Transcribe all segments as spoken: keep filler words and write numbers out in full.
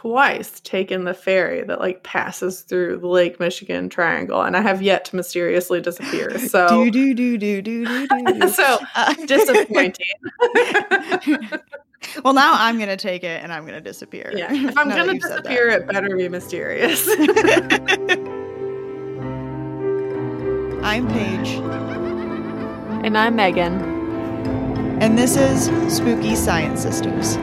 twice taken the ferry that like passes through the Lake Michigan Triangle, and I have yet to mysteriously disappear. So do do do do do do do. So uh, disappointing. Well, now I'm gonna take it and I'm gonna disappear. Yeah, if I'm gonna disappear, it better be mysterious. I'm Paige. And I'm Megan. And this is Spooky Science Sisters.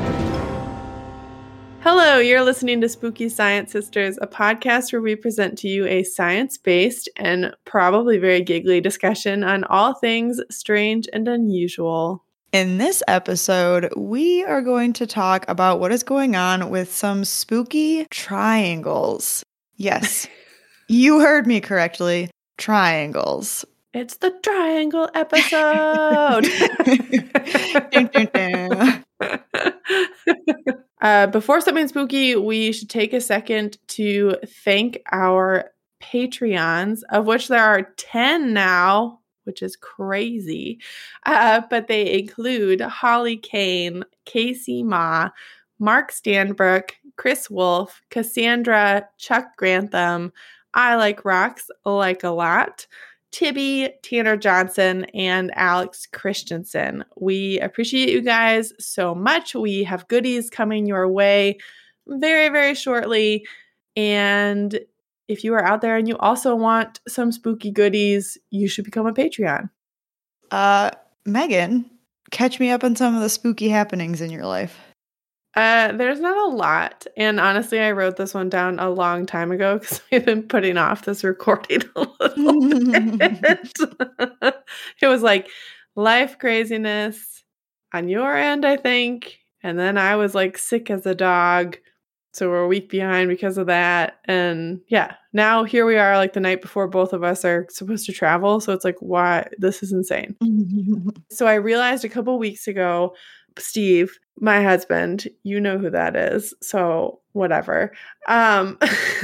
Hello, you're listening to Spooky Science Sisters, a podcast where we present to you a science-based and probably very giggly discussion on all things strange and unusual. In this episode, we are going to talk about what is going on with some spooky triangles. Yes, you heard me correctly. Triangles. It's the triangle episode. dun, dun, dun. Uh, before something spooky, we should take a second to thank our Patreons, of which there are ten now, which is crazy. Uh, but they include Holly Kane, Casey Ma, Mark Stanbrook, Chris Wolf, Cassandra, Chuck Grantham, I Like Rocks Like a Lot, Tibby, Tanner Johnson, and Alex Christensen. We appreciate you guys so much. We have goodies coming your way very, very shortly. And if you are out there and you also want some spooky goodies, you should become a Patreon. Uh, Megan, catch me up on some of the spooky happenings in your life. Uh, there's not a lot. And honestly, I wrote this one down a long time ago because we've been putting off this recording a little bit. It was like life craziness on your end, I think. And then I was like sick as a dog. So we're a week behind because of that. And yeah, now here we are like the night before both of us are supposed to travel. So it's like, why? This is insane. So I realized a couple weeks ago, Steve, my husband, you know who that is. So whatever, um,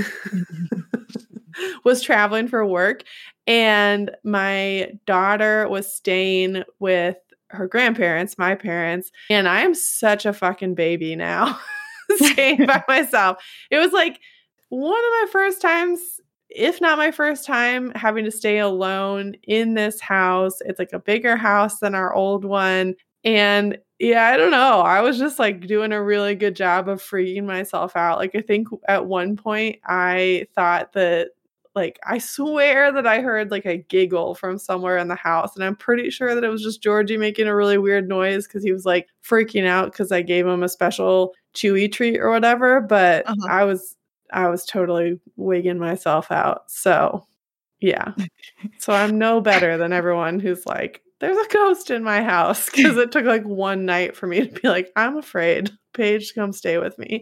was traveling for work. And my daughter was staying with her grandparents, my parents. And I am such a fucking baby now. Staying by myself. It was like one of my first times, if not my first time, having to stay alone in this house. It's like a bigger house than our old one. And yeah, I don't know. I was just like doing a really good job of freaking myself out. Like I think at one point I thought that like, I swear that I heard like a giggle from somewhere in the house. And I'm pretty sure that it was just Georgie making a really weird noise because he was like freaking out because I gave him a special chewy treat or whatever. But uh-huh. I was, I was totally wigging myself out. So yeah. So I'm no better than everyone who's like, there's a ghost in my house, because it took like one night for me to be like, I'm afraid. Paige, come stay with me.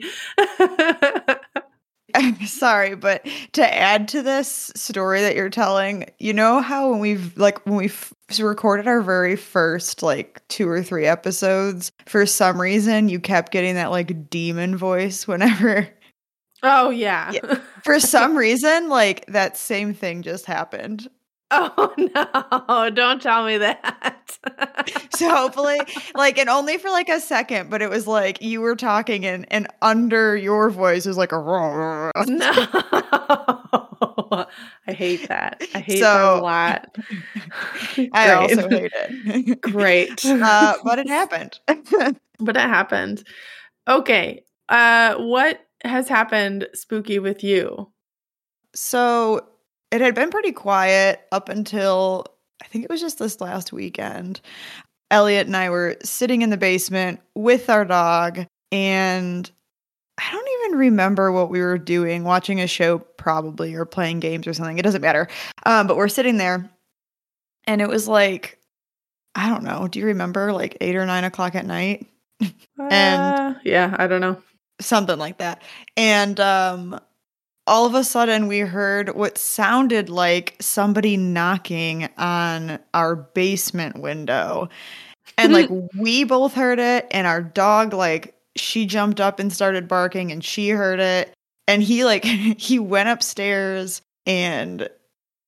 I'm sorry, but to add to this story that you're telling, you know how when we've like when we f- recorded our very first like two or three episodes, for some reason you kept getting that like demon voice whenever. Oh yeah. yeah. For some reason, like that same thing just happened. Oh no, don't tell me that. So hopefully, like, and only for like a second, but it was like you were talking and, and under your voice was like a roar. No. I hate that. I hate so, that a lot. I also hate it. Great. Uh, but it happened. But it happened. Okay. Uh, what has happened spooky with you? So it had been pretty quiet up until, I think it was just this last weekend. Elliot and I were sitting in the basement with our dog, and I don't even remember what we were doing, watching a show probably, or playing games or something. It doesn't matter. Um, but we're sitting there, and it was like, I don't know. Do you remember like eight or nine o'clock at night? and uh, yeah, I don't know. Something like that. And um all of a sudden we heard what sounded like somebody knocking on our basement window. And like we both heard it, and our dog, like, she jumped up and started barking, and she heard it. And he like he went upstairs and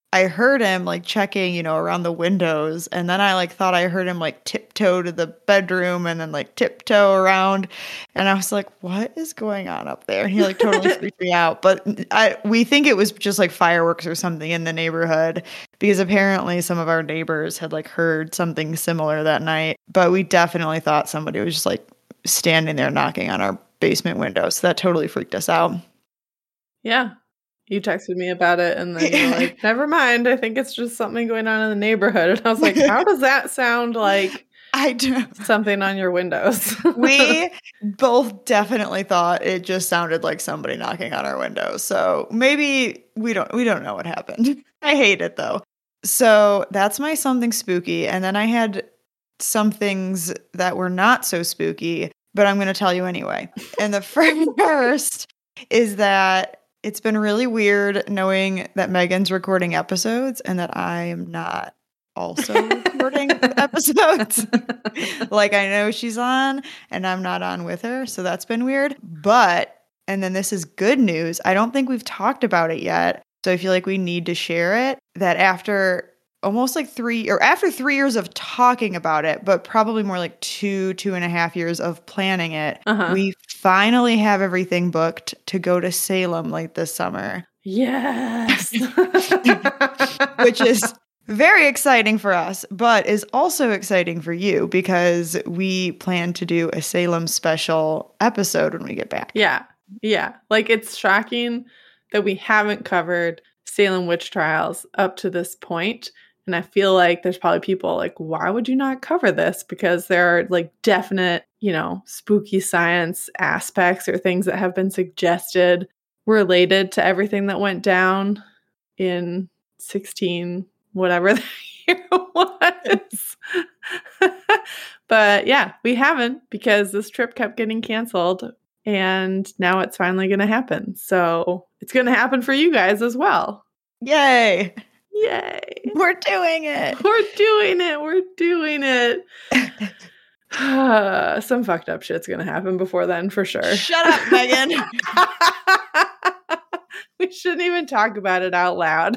I heard him like checking, you know, around the windows. And then I like thought I heard him like tiptoe to the bedroom and then like tiptoe around. And I was like, what is going on up there? And he like totally freaked me out. But I we think it was just like fireworks or something in the neighborhood because apparently some of our neighbors had like heard something similar that night. But we definitely thought somebody was just like standing there knocking on our basement window. So that totally freaked us out. Yeah. You texted me about it and then you were like, never mind. I think it's just something going on in the neighborhood. And I was like, how does that sound like I do. something on your windows? We both definitely thought it just sounded like somebody knocking on our windows. So maybe we don't we don't know what happened. I hate it though. So that's my something spooky. And then I had some things that were not so spooky, but I'm going to tell you anyway. And the first is that it's been really weird knowing that Megan's recording episodes and that I am not also recording episodes. Like I know she's on and I'm not on with her. So that's been weird. But, and then this is good news. I don't think we've talked about it yet. So I feel like we need to share it that after almost like three or after three years of talking about it, but probably more like two, two and a half years of planning it, uh-huh. we finally have everything booked to go to Salem like this summer. Yes. Which is very exciting for us, but is also exciting for you because we plan to do a Salem special episode when we get back. Yeah. Yeah. Like it's shocking that we haven't covered Salem witch trials up to this point. And I feel like there's probably people like, why would you not cover this? Because there are like definite, you know, spooky science aspects or things that have been suggested related to everything that went down in sixteen, whatever the year was. But yeah, we haven't because this trip kept getting canceled and now it's finally going to happen. So it's going to happen for you guys as well. Yay. Yay. We're doing it. We're doing it. We're doing it. Uh, some fucked up shit's going to happen before then for sure. Shut up, Megan. We shouldn't even talk about it out loud.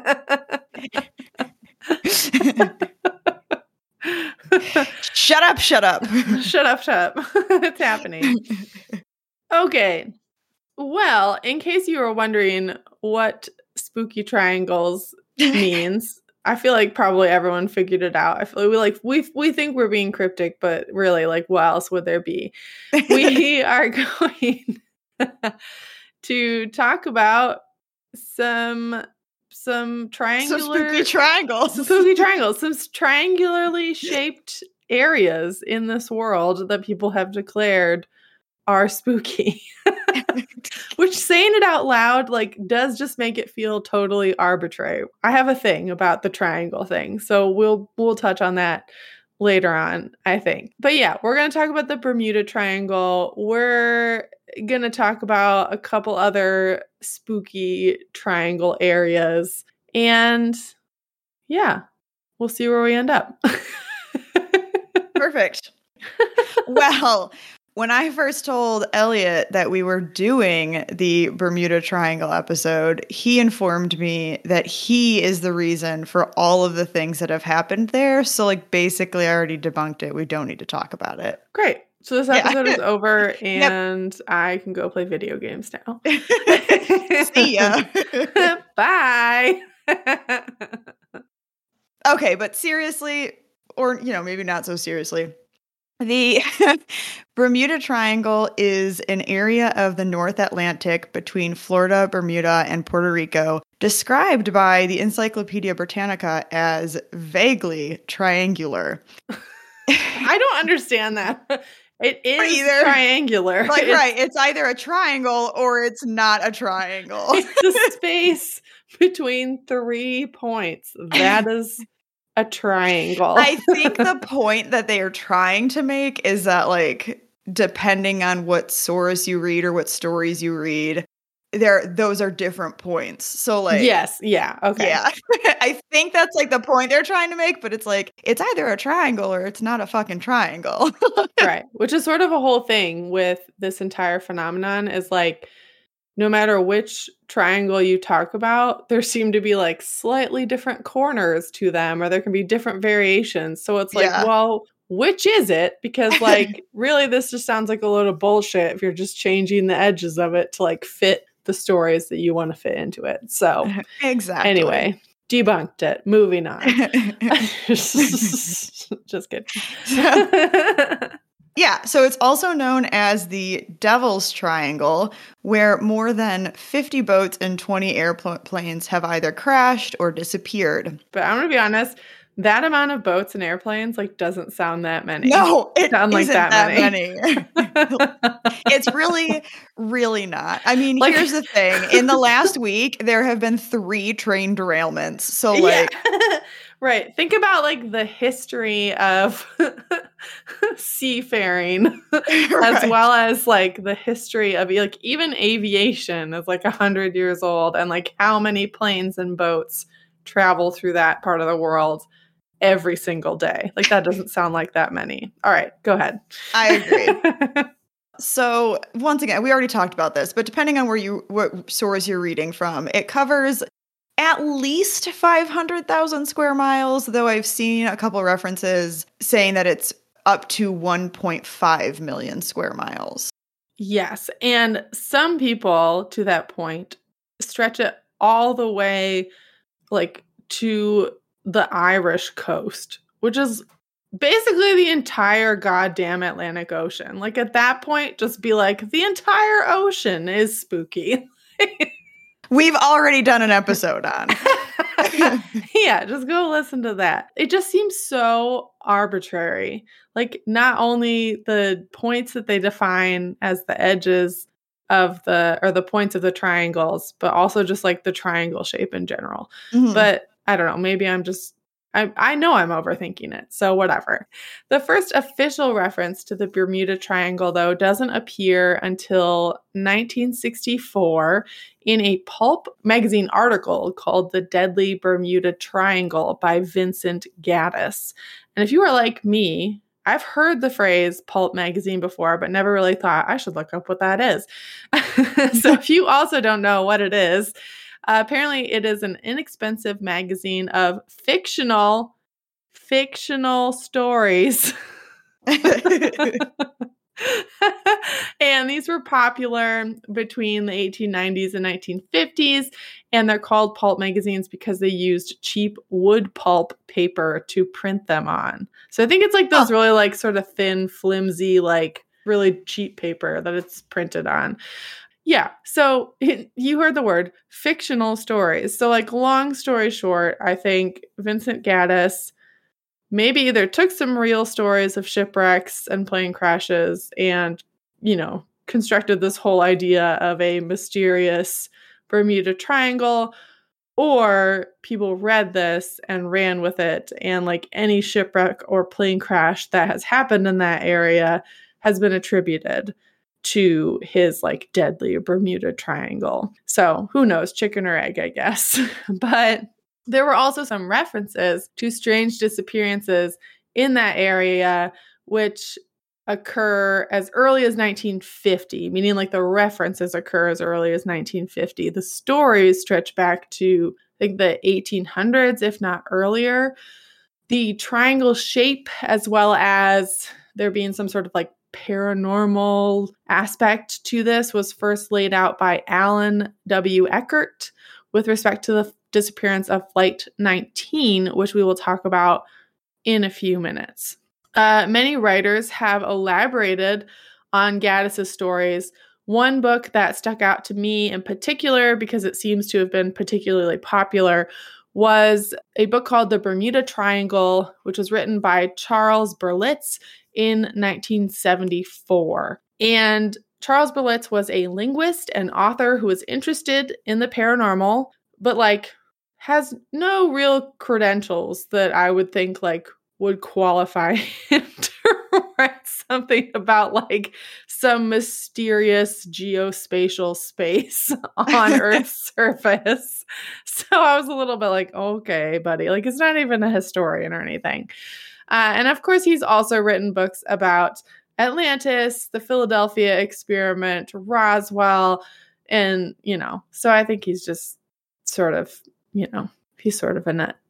Shut up, shut up. Shut up, shut up. It's happening. Okay. Well, in case you were wondering what spooky triangles means, I feel like probably everyone figured it out. I feel like we like we we think we're being cryptic, but really, like, what else would there be? We are going to talk about some some triangular some spooky triangles, some spooky triangles, some triangularly shaped areas in this world that people have declared are spooky. Which, saying it out loud, like, does just make it feel totally arbitrary. I have a thing about the triangle thing, so we'll we'll touch on that later on, I think. But yeah, we're going to talk about the Bermuda Triangle. We're going to talk about a couple other spooky triangle areas. And yeah, we'll see where we end up. Perfect. Well, when I first told Elliot that we were doing the Bermuda Triangle episode, he informed me that he is the reason for all of the things that have happened there. So, like, basically, I already debunked it. We don't need to talk about it. Great. So this episode yeah. is over, and yep. I can go play video games now. See ya. Bye. Okay, but seriously, or, you know, maybe not so seriously. The Bermuda Triangle is an area of the North Atlantic between Florida, Bermuda, and Puerto Rico, described by the Encyclopedia Britannica as vaguely triangular. I don't understand that. It is either. triangular. Like, it's, right, it's either a triangle or it's not a triangle. It's the space between three points. That is a triangle. I think the point that they are trying to make is that, like, depending on what source you read or what stories you read, there those are different points. So, like, yes, yeah, okay, yeah. I think that's like the point they're trying to make, but it's like it's either a triangle or it's not a fucking triangle, right? Which is sort of a whole thing with this entire phenomenon. Is like no matter which triangle you talk about, there seem to be like slightly different corners to them, or there can be different variations. So it's like, Yeah. well, which is it? Because like, really, this just sounds like a load of bullshit if you're just changing the edges of it to like fit the stories that you want to fit into it. So exactly. Anyway, debunked it. Moving on. Just kidding. Yeah, so it's also known as the Devil's Triangle, where more than fifty boats and twenty airplanes have either crashed or disappeared. But I'm going to be honest, that amount of boats and airplanes like doesn't sound that many. No, it sound like isn't that, that many. many. It's really, really not. I mean, Like- here's the thing. In the last week, there have been three train derailments. So, like, Yeah. Right. Think about like the history of seafaring as Right. well as like the history of like even aviation is like a hundred years old, and like how many planes and boats travel through that part of the world every single day. Like that doesn't sound like that many. All right, go ahead. I agree. So, once again, we already talked about this, but depending on where you what source you're reading from, it covers at least five hundred thousand square miles, though I've seen a couple references saying that it's up to one point five million square miles. Yes. And some people, to that point, stretch it all the way like to the Irish coast, which is basically the entire goddamn Atlantic Ocean. Like at that point, just be like, the entire ocean is spooky. We've already done an episode on. Yeah, just go listen to that. It just seems so arbitrary. Like not only the points that they define as the edges of the, or the points of the triangles, but also just like the triangle shape in general. Mhm. But I don't know, maybe I'm just, I, I know I'm overthinking it, so whatever. The first official reference to the Bermuda Triangle, though, doesn't appear until nineteen sixty-four in a pulp magazine article called The Deadly Bermuda Triangle by Vincent Gaddis. And if you are like me, I've heard the phrase pulp magazine before, but never really thought I should look up what that is. So if you also don't know what it is, Uh, apparently, it is an inexpensive magazine of fictional, fictional stories. And these were popular between the eighteen nineties and nineteen fifties. And they're called pulp magazines because they used cheap wood pulp paper to print them on. So I think it's like those Oh. really like sort of thin, flimsy, like really cheap paper that it's printed on. Yeah. So you heard the word fictional stories. So like long story short, I think Vincent Gaddis maybe either took some real stories of shipwrecks and plane crashes and, you know, constructed this whole idea of a mysterious Bermuda Triangle, or people read this and ran with it. And like any shipwreck or plane crash that has happened in that area has been attributed to his like deadly Bermuda Triangle. So who knows, chicken or egg, I guess. But there were also some references to strange disappearances in that area, which occur as early as nineteen fifty, meaning like the references occur as early as nineteen fifty. The stories stretch back to, I think, the eighteen hundreds, if not earlier. The triangle shape, as well as there being some sort of like paranormal aspect to this, was first laid out by Alan W. Eckert with respect to the disappearance of Flight nineteen, which we will talk about in a few minutes. Uh, many writers have elaborated on Gaddis's stories. One book that stuck out to me in particular, because it seems to have been particularly popular, was a book called The Bermuda Triangle, which was written by Charles Berlitz in nineteen seventy-four. And Charles Berlitz was a linguist and author who was interested in the paranormal, but like has no real credentials that I would think like would qualify him to write something about like some mysterious geospatial space on Earth's surface. So I was a little bit like, okay, buddy, like it's not even a historian or anything. Uh, and of course, he's also written books about Atlantis, the Philadelphia experiment, Roswell, And, you know, so I think he's just sort of, you know, he's sort of a nut.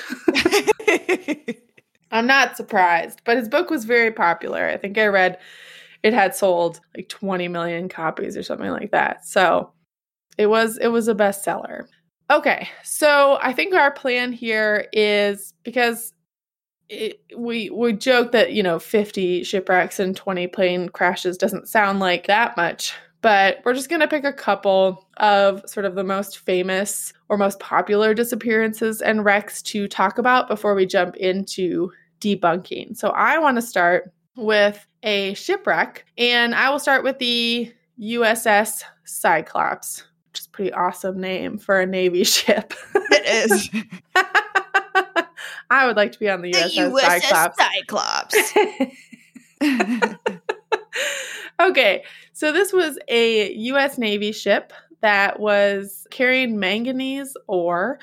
I'm not surprised, but his book was very popular. I think I read it had sold like twenty million copies or something like that. So it was it was a bestseller. Okay, so I think our plan here is because it, we we joke that, you know, fifty shipwrecks and twenty plane crashes doesn't sound like that much, but we're just going to pick a couple of sort of the most famous or most popular disappearances and wrecks to talk about before we jump into debunking. So I want to start with a shipwreck, and I will start with the U S S Cyclops, which is a pretty awesome name for a Navy ship. It is. I would like to be on the, the U S S, U S S Cyclops. Cyclops. Okay, so this was a U S Navy ship that was carrying manganese ore,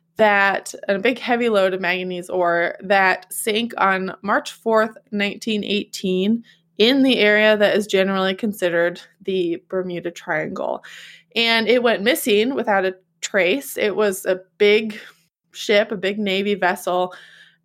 that a big heavy load of manganese ore that sank on March fourth, nineteen eighteen in the area that is generally considered the Bermuda Triangle. And it went missing without a trace. It was a big ship, a big Navy vessel,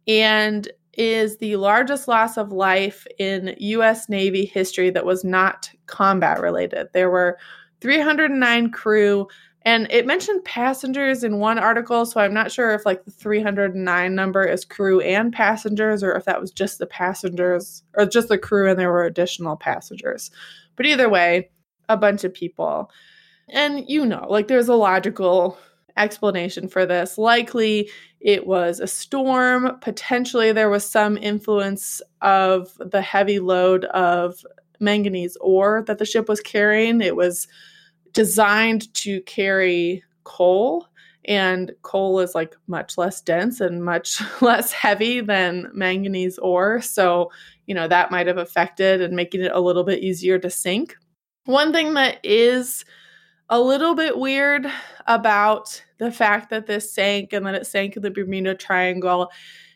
and is the largest loss of life in U S Navy history that was not combat related. There were three hundred nine crew, and it mentioned passengers in one article, so I'm not sure if like the three hundred nine number is crew and passengers, or if that was just the passengers, or just the crew and there were additional passengers. But either way, a bunch of people. And you know, like there's a logical explanation for this. Likely it was a storm. Potentially there was some influence of the heavy load of manganese ore that the ship was carrying. It was designed to carry coal, and coal is like much less dense and much less heavy than manganese ore. So, you know, that might have affected and making it a little bit easier to sink. One thing that is a little bit weird about the fact that this sank and that it sank in the Bermuda Triangle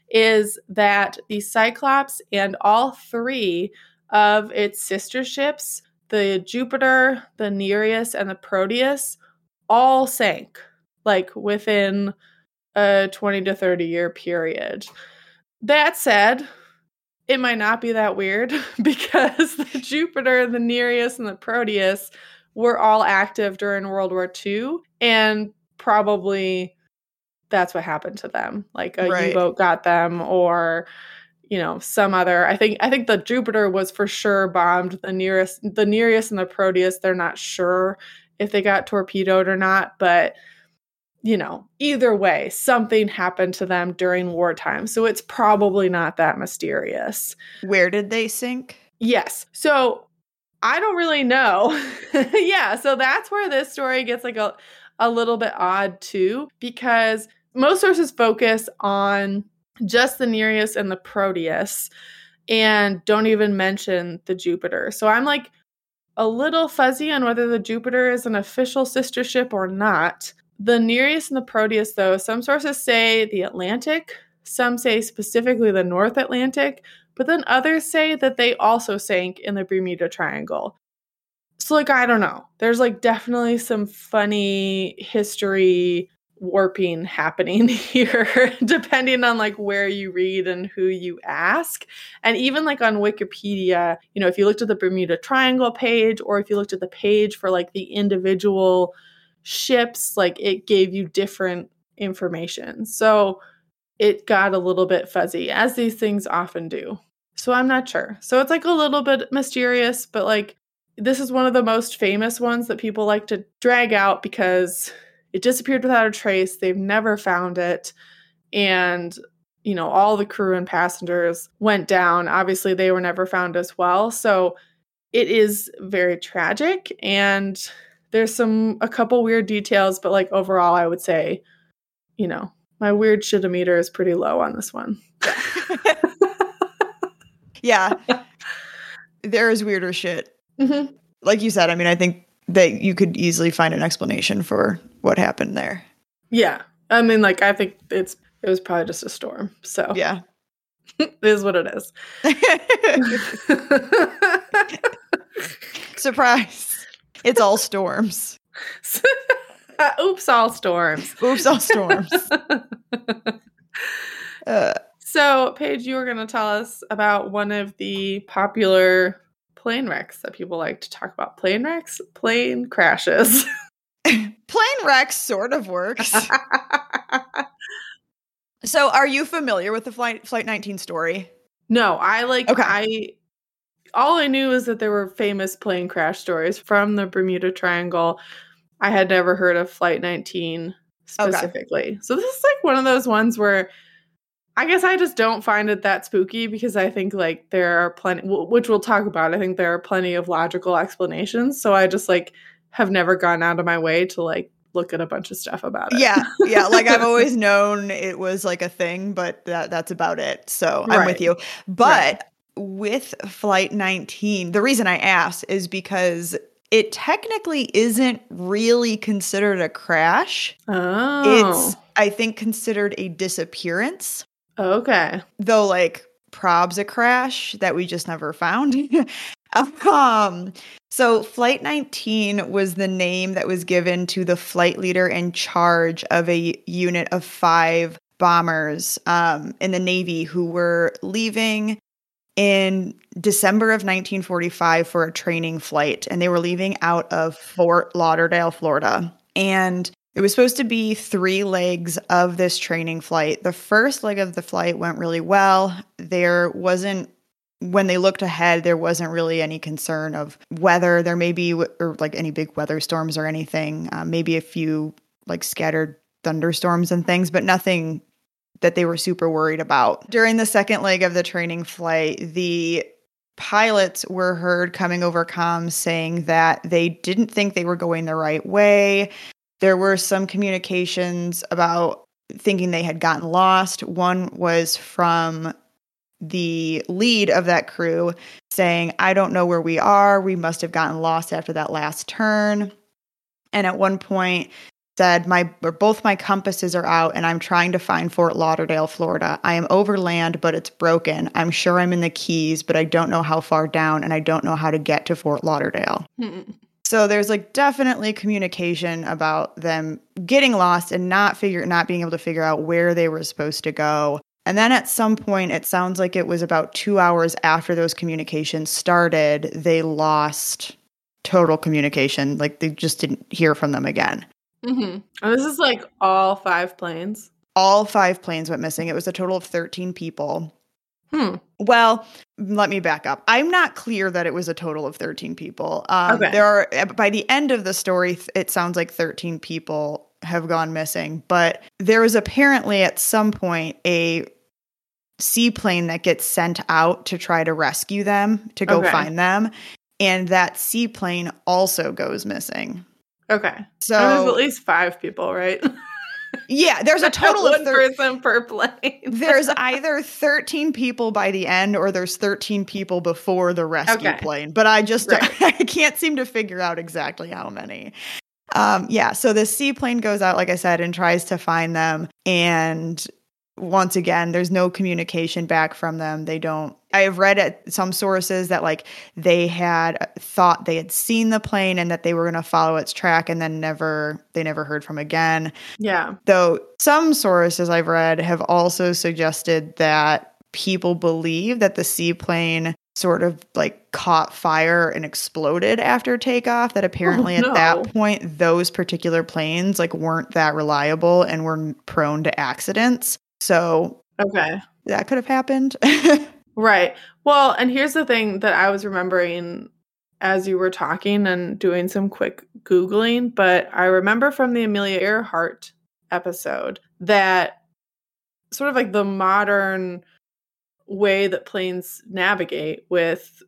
is that the Cyclops and all three of its sister ships, the Jupiter, the Nereus, and the Proteus, all sank like within a twenty to thirty year period. That said, it might not be that weird because the Jupiter, the Nereus, and the Proteus were all active during World War Two, and probably that's what happened to them. Like a Right. U-boat got them, or you know, some other. I think I think the Jupiter was for sure bombed. The Nereus, the Nereus, and the Proteus, they're not sure if they got torpedoed or not, but you know, either way, something happened to them during wartime. So it's probably not that mysterious. Where did they sink? Yes. So I don't really know. Yeah. So that's where this story gets like a, a little bit odd too, because most sources focus on just the Nereus and the Proteus and don't even mention the Jupiter. So I'm like a little fuzzy on whether the Jupiter is an official sister ship or not. The Nereus and the Proteus, though, some sources say the Atlantic, some say specifically the North Atlantic, but then others say that they also sank in the Bermuda Triangle. So, like, I don't know. There's, like, definitely some funny history warping happening here, depending on, like, where you read and who you ask. And even, like, on Wikipedia, you know, if you looked at the Bermuda Triangle page, or if you looked at the page for, like, the individual ships, like, it gave you different information. So it got a little bit fuzzy, as these things often do. So I'm not sure. So it's like a little bit mysterious, but like this is one of the most famous ones that people like to drag out because it disappeared without a trace. They've never found it. And, you know, all the crew and passengers went down. Obviously, they were never found as well. So it is very tragic. And there's some, a couple weird details, but like overall, I would say, you know, my weird shit-o-meter is pretty low on this one. Yeah. There is weirder shit. Mm-hmm. Like you said, I mean, I think that you could easily find an explanation for what happened there. Yeah. I mean, like, I think it's it was probably just a storm. So Yeah. It is what it is. Surprise. It's all storms. Oops, all storms. Oops, all storms. uh, so, Paige, you were going to tell us about one of the popular plane wrecks that people like to talk about. Plane wrecks? Plane crashes. Plane wrecks sort of works. So, are you familiar with the Flight Flight nineteen story? No, I like, okay. I, all I knew is that there were famous plane crash stories from the Bermuda Triangle. I had never heard of Flight nineteen specifically. Okay. So, this is like one of those ones where I guess I just don't find it that spooky because I think like there are plenty, which we'll talk about. I think there are plenty of logical explanations. So, I just like have never gone out of my way to like look at a bunch of stuff about it. Yeah. Yeah. Like I've always known it was like a thing, but that that's about it. So right. I'm with you. But right. with Flight nineteen, the reason I asked is because it technically isn't really considered a crash. Oh. It's, I think, considered a disappearance. Okay. Though like prob's a crash that we just never found. um, so Flight nineteen was the name that was given to the flight leader in charge of a unit of five bombers um, in the Navy who were leaving in December of nineteen forty-five for a training flight. And they were leaving out of Fort Lauderdale, Florida. And it was supposed to be three legs of this training flight. The first leg of the flight went really well. There wasn't, when they looked ahead, there wasn't really any concern of weather. There may be, or like any big weather storms or anything, uh, maybe a few like scattered thunderstorms and things, but nothing that they were super worried about. During the second leg of the training flight, the pilots were heard coming over comms saying that they didn't think they were going the right way. There were some communications about thinking they had gotten lost. One was from the lead of that crew saying, I don't know where we are. We must have gotten lost after that last turn. And at one point said, my or both my compasses are out and I'm trying to find Fort Lauderdale, Florida. I am over land, but it's broken. I'm sure I'm in the Keys, but I don't know how far down and I don't know how to get to Fort Lauderdale. Mm-mm. So there's like definitely communication about them getting lost and not figure not being able to figure out where they were supposed to go. And then at some point, it sounds like it was about two hours after those communications started, they lost total communication. Like they just didn't hear from them again. Mm-hmm. And this is like all five planes? All five planes went missing. It was a total of thirteen people. Hmm. Well, let me back up. I'm not clear that it was a total of thirteen people. Um, okay. There are, by the end of the story, it sounds like thirteen people have gone missing. But there was apparently at some point a seaplane that gets sent out to try to rescue them, to go okay. find them. And that seaplane also goes missing. Okay. So there's at least five people, right? Yeah, there's a total one of thir- person per plane. There's either thirteen people by the end or there's thirteen people before the rescue okay. plane. But I just right. I can't seem to figure out exactly how many. Um, yeah, so the seaplane goes out, like I said, and tries to find them. And once again, there's no communication back from them. They don't. I have read at some sources that like they had thought they had seen the plane and that they were going to follow its track, and then never they never heard from again. Yeah. Though some sources I've read have also suggested that people believe that the seaplane sort of like caught fire and exploded after takeoff, that apparently oh, no. at that point those particular planes like weren't that reliable and were prone to accidents. So okay, that could have happened. Right. Well, and here's the thing that I was remembering as you were talking and doing some quick Googling, but I remember from the Amelia Earhart episode that sort of like the modern way that planes navigate with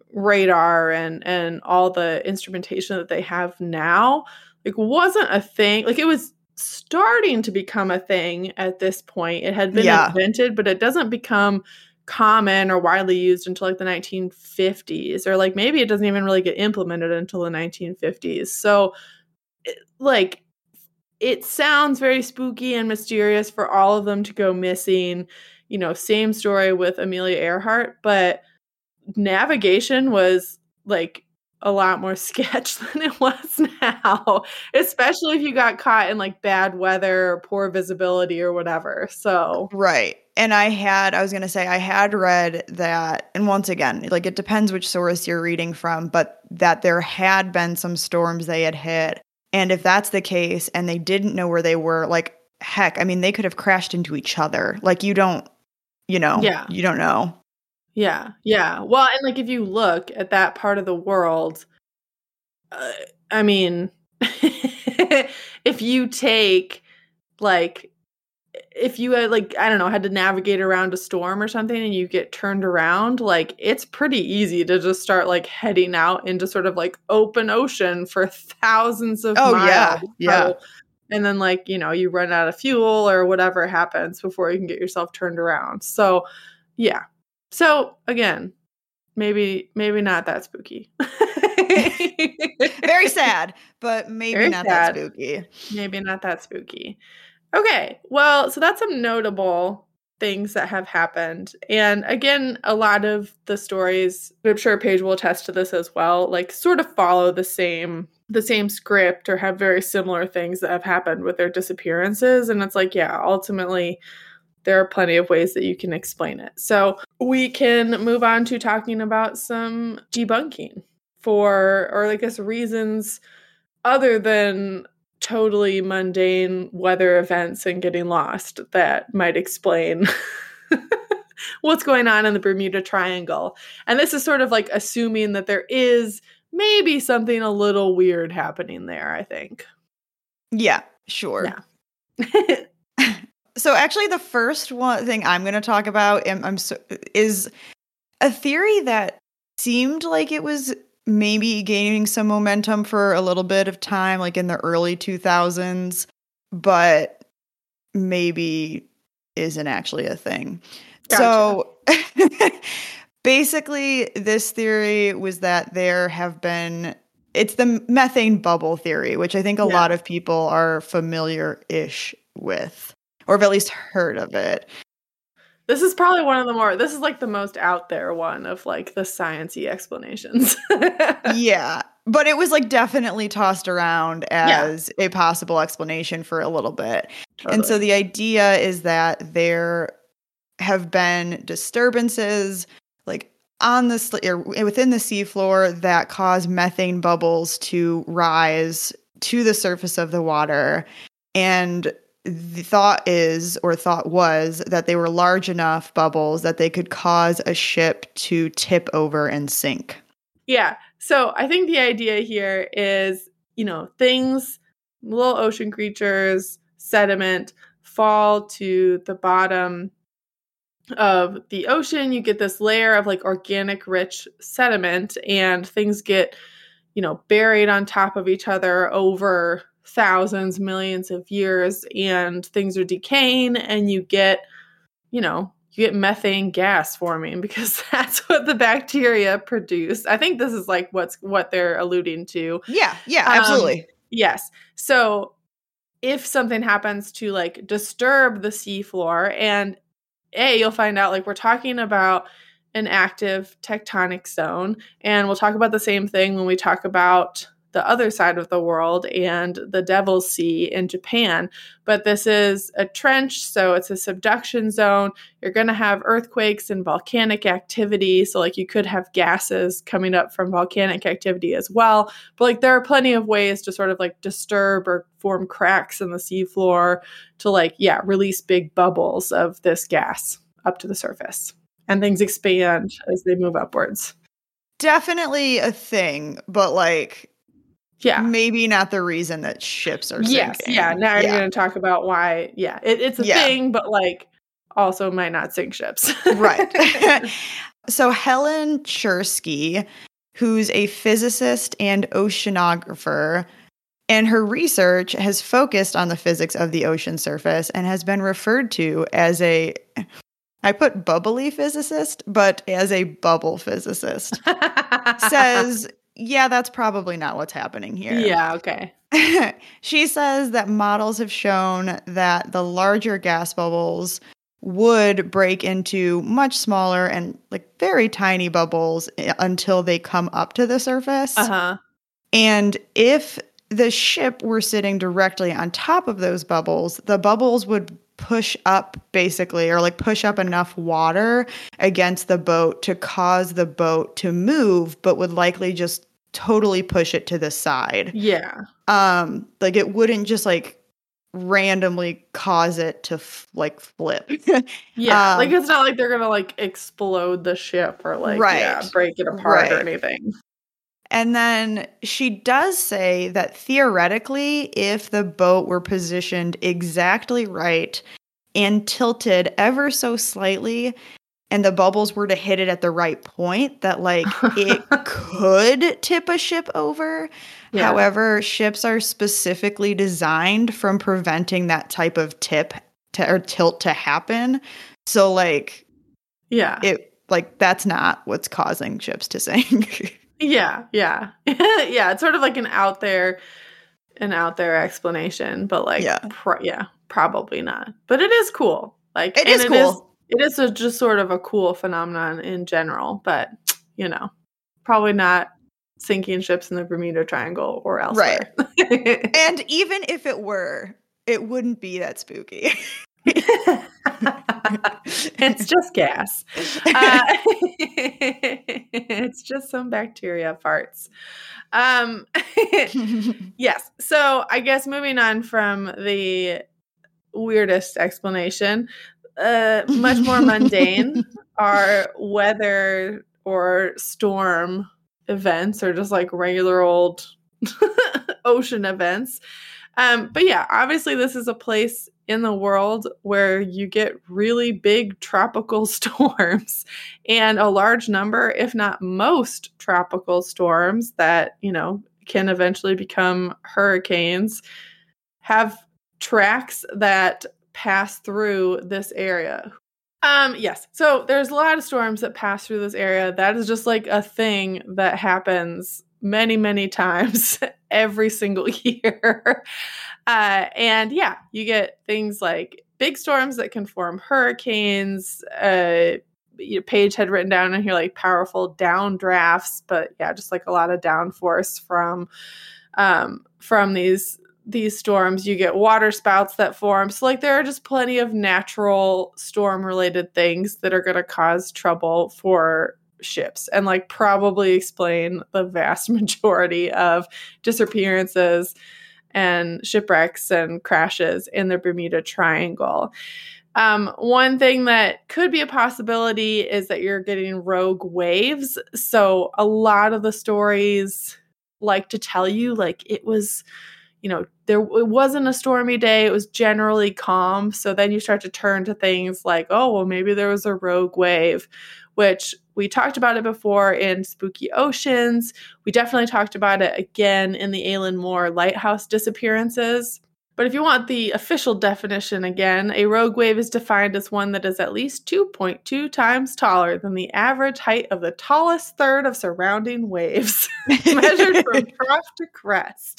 radar and, and all the instrumentation that they have now, like wasn't a thing. Like it was starting to become a thing at this point. It had been yeah. invented, but it doesn't become common or widely used until like the nineteen fifties, or like maybe it doesn't even really get implemented until the nineteen fifties. So it, like it sounds very spooky and mysterious for all of them to go missing. You know, same story with Amelia Earhart, but navigation was like a lot more sketch than it was now, especially if you got caught in like bad weather or poor visibility or whatever. So, right. And I had, I was going to say, I had read that, and once again, like it depends which source you're reading from, but that there had been some storms they had hit. And if that's the case and they didn't know where they were, like, heck, I mean, they could have crashed into each other. Like, you don't, you know, yeah. you don't know. Yeah. Yeah. Well, and like if you look at that part of the world, uh, I mean, if you take like, if you had like, I don't know, had to navigate around a storm or something and you get turned around, like it's pretty easy to just start like heading out into sort of like open ocean for thousands of oh, miles. yeah. Yeah. So, and then like, you know, you run out of fuel or whatever happens before you can get yourself turned around. So yeah. So again, maybe, maybe not that spooky. Very sad, but maybe Very not sad. that spooky. Maybe not that spooky. Okay, well, so that's some notable things that have happened. And again, a lot of the stories, I'm sure Paige will attest to this as well, like sort of follow the same the same script or have very similar things that have happened with their disappearances. And it's like, yeah, ultimately there are plenty of ways that you can explain it. So we can move on to talking about some debunking for, or I guess reasons other than totally mundane weather events and getting lost that might explain what's going on in the Bermuda Triangle. And this is sort of like assuming that there is maybe something a little weird happening there, I think. Yeah, sure. Yeah. So actually the first one thing I'm going to talk about am, I'm so, is a theory that seemed like it was maybe gaining some momentum for a little bit of time, like in the early two thousands, but maybe isn't actually a thing. Gotcha. So basically this theory was that there have been, it's the methane bubble theory, which I think a yeah. lot of people are familiar-ish with, or have at least heard of it. This is probably one of the more, this is like the most out there one of like the sciencey explanations. Yeah. But it was like definitely tossed around as yeah. a possible explanation for a little bit. Totally. And so the idea is that there have been disturbances like on the or within the seafloor that cause methane bubbles to rise to the surface of the water. And the thought is, or thought was, that they were large enough bubbles that they could cause a ship to tip over and sink. Yeah. So I think the idea here is, you know, things, little ocean creatures, sediment, fall to the bottom of the ocean. You get this layer of like organic rich sediment and things get, you know, buried on top of each other over thousands, millions of years, and things are decaying, and you get, you know, you get methane gas forming because that's what the bacteria produce. I think this is like what's what they're alluding to. Yeah, yeah, absolutely. Um, yes. So if something happens to like disturb the seafloor, and A, you'll find out like we're talking about an active tectonic zone, and we'll talk about the same thing when we talk about the other side of the world and the Devil's Sea in Japan. But this is a trench, so it's a subduction zone. You're going to have earthquakes and volcanic activity. So like you could have gases coming up from volcanic activity as well. But like there are plenty of ways to sort of like disturb or form cracks in the seafloor to like, yeah, release big bubbles of this gas up to the surface. And things expand as they move upwards. Definitely a thing, but like, yeah, maybe not the reason that ships are sinking. Yes, yeah. Now yeah. you're going to talk about why. Yeah, it, it's a yeah. thing, but like also might not sink ships. Right. So Helen Chursky, who's a physicist and oceanographer, and her research has focused on the physics of the ocean surface and has been referred to as a, I put bubbly physicist, but as a bubble physicist, says, yeah, that's probably not what's happening here. Yeah, okay. She says that models have shown that the larger gas bubbles would break into much smaller and like very tiny bubbles until they come up to the surface. Uh-huh. And if the ship were sitting directly on top of those bubbles, the bubbles would push up basically, or like push up enough water against the boat to cause the boat to move, but would likely just totally push it to the side. Yeah. Um, like it wouldn't just like randomly cause it to f- like flip. Yeah. Um, like it's not like they're gonna like explode the ship or like Right. yeah, break it apart or Right. anything. And then she does say that theoretically, if the boat were positioned exactly right and tilted ever so slightly, and the bubbles were to hit it at the right point, that like it could tip a ship over. Yeah. However, ships are specifically designed from preventing that type of tip to, or tilt to happen. So like Yeah. it like that's not what's causing ships to sink. Yeah, yeah. Yeah, it's sort of like an out there an out there explanation, but like Yeah. pro- yeah, probably not. But it is cool. Like It and is cool. It is a, just sort of a cool phenomenon in general, but you know, probably not sinking ships in the Bermuda Triangle or elsewhere. Right. And even if it were, it wouldn't be that spooky. It's just gas. Uh, it's just some bacteria farts. Um, yes. So I guess moving on from the weirdest explanation, uh, much more mundane are weather or storm events or just like regular old ocean events. Um, but yeah, obviously this is a place in the world where you get really big tropical storms, and a large number, if not most tropical storms that, you know, can eventually become hurricanes have tracks that pass through this area. Um, yes. So there's a lot of storms that pass through this area. That is just like a thing that happens many, many times every single year. Uh, and yeah, you get things like big storms that can form hurricanes. Uh, you know, Paige had written down in here like powerful downdrafts, but yeah, just like a lot of downforce from um, from these these storms. You get water spouts that form. So like there are just plenty of natural storm related things that are going to cause trouble for ships and like probably explain the vast majority of disappearances and shipwrecks and crashes in the Bermuda Triangle. Um, one thing that could be a possibility is that you're getting rogue waves. So a lot of the stories like to tell you like it was, you know, there it wasn't a stormy day. It was generally calm. So then you start to turn to things like, oh, well, maybe there was a rogue wave, which we talked about it before in Spooky Oceans. We definitely talked about it again in the Aylin Moore lighthouse disappearances. But if you want the official definition again, a rogue wave is defined as one that is at least two point two times taller than the average height of the tallest third of surrounding waves, measured from trough to crest.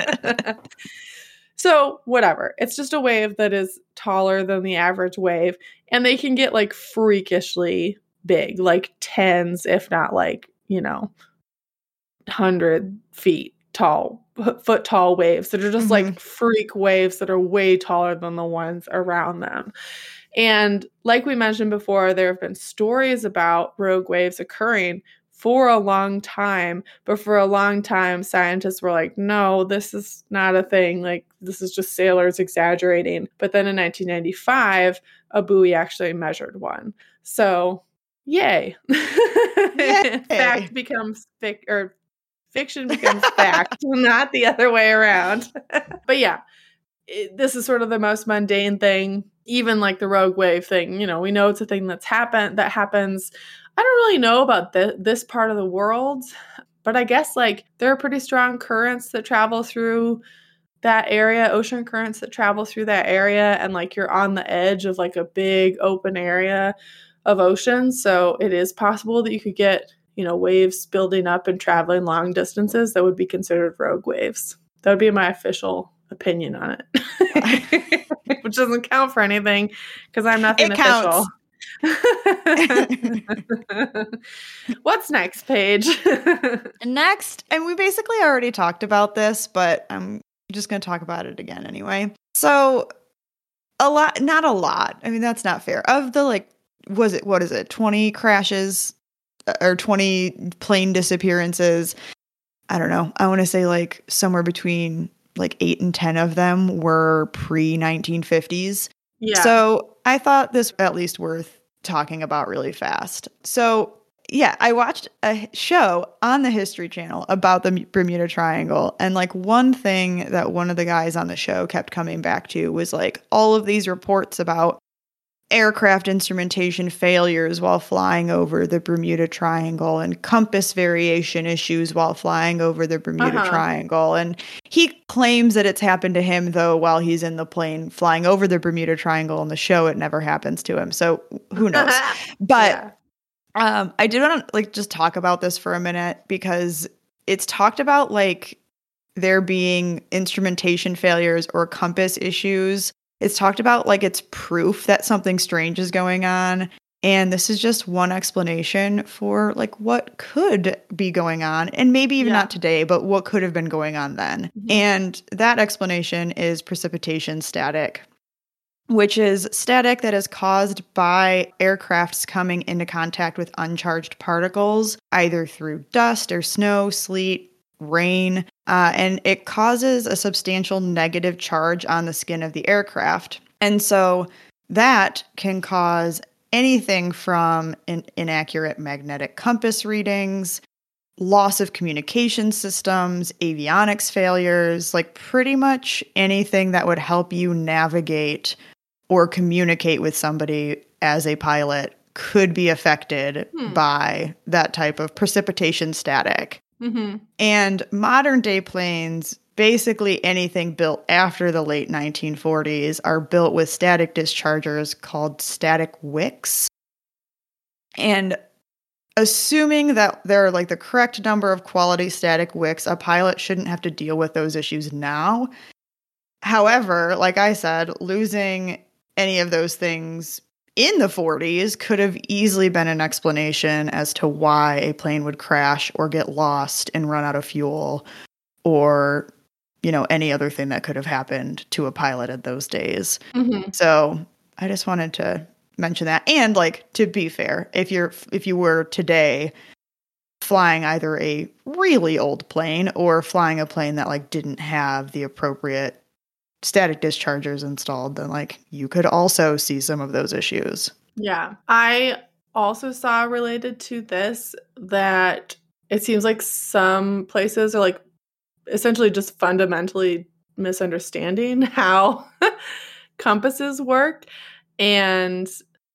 So whatever. It's just a wave that is taller than the average wave, and they can get like freakishly big, like tens, if not like, you know, one hundred feet tall, foot tall waves that are just Mm-hmm. like freak waves that are way taller than the ones around them. And like we mentioned before, there have been stories about rogue waves occurring for a long time, but for a long time, scientists were like, no, this is not a thing. Like, this is just sailors exaggerating. But then in nineteen ninety-five, a buoy actually measured one. So, yay. Yay. Fact becomes fic or fiction becomes fact, not the other way around. But yeah, it, this is sort of the most mundane thing. Even like the rogue wave thing, you know, we know it's a thing that's happened that happens. I don't really know about th- this part of the world, but I guess like there are pretty strong currents that travel through that area, ocean currents that travel through that area, and like you're on the edge of like a big open area of ocean. So it is possible that you could get, you know, waves building up and traveling long distances that would be considered rogue waves. That would be my official opinion on it. which doesn't count for anything because I'm nothing It official. Counts. What's next, Paige? Next, and we basically already talked about this, but I'm just going to talk about it again anyway. So, a lot, not a lot. I mean, that's not fair. Of the like, was it, what is it, twenty crashes or twenty plane disappearances? I don't know. I want to say like somewhere between like eight and ten of them were pre nineteen fifties. Yeah. So I thought this at least worth talking about really fast. So yeah, I watched a show on the History Channel about the Bermuda Triangle. And like one thing that one of the guys on the show kept coming back to was like all of these reports about aircraft instrumentation failures while flying over the Bermuda Triangle and compass variation issues while flying over the Bermuda Uh-huh. Triangle. And he claims that it's happened to him, though, while he's in the plane flying over the Bermuda Triangle. In the show, it never happens to him. So who knows? But Yeah. um, I did want to like just talk about this for a minute because it's talked about like there being instrumentation failures or compass issues. It's talked about like it's proof that something strange is going on. And this is just one explanation for like what could be going on. And maybe even Yeah. not today, but what could have been going on then. Mhm. And that explanation is precipitation static, which is static that is caused by aircrafts coming into contact with uncharged particles, either through dust or snow, sleet, rain, uh, and it causes a substantial negative charge on the skin of the aircraft. And so that can cause anything from in- inaccurate magnetic compass readings, loss of communication systems, avionics failures, like pretty much anything that would help you navigate or communicate with somebody as a pilot could be affected Hmm. by that type of precipitation static. Mm-hmm. And modern day planes, basically anything built after the late nineteen forties, are built with static dischargers called static wicks. And assuming that there are like the correct number of quality static wicks, a pilot shouldn't have to deal with those issues now. However, like I said, losing any of those things in the forties could have easily been an explanation as to why a plane would crash or get lost and run out of fuel, or, you know, any other thing that could have happened to a pilot at those days. Mm-hmm. So I just wanted to mention that. And like, to be fair, if you're if you were today flying either a really old plane or flying a plane that like didn't have the appropriate static dischargers installed, then like you could also see some of those issues. Yeah. I also saw related to this that it seems like some places are like essentially just fundamentally misunderstanding how compasses work. And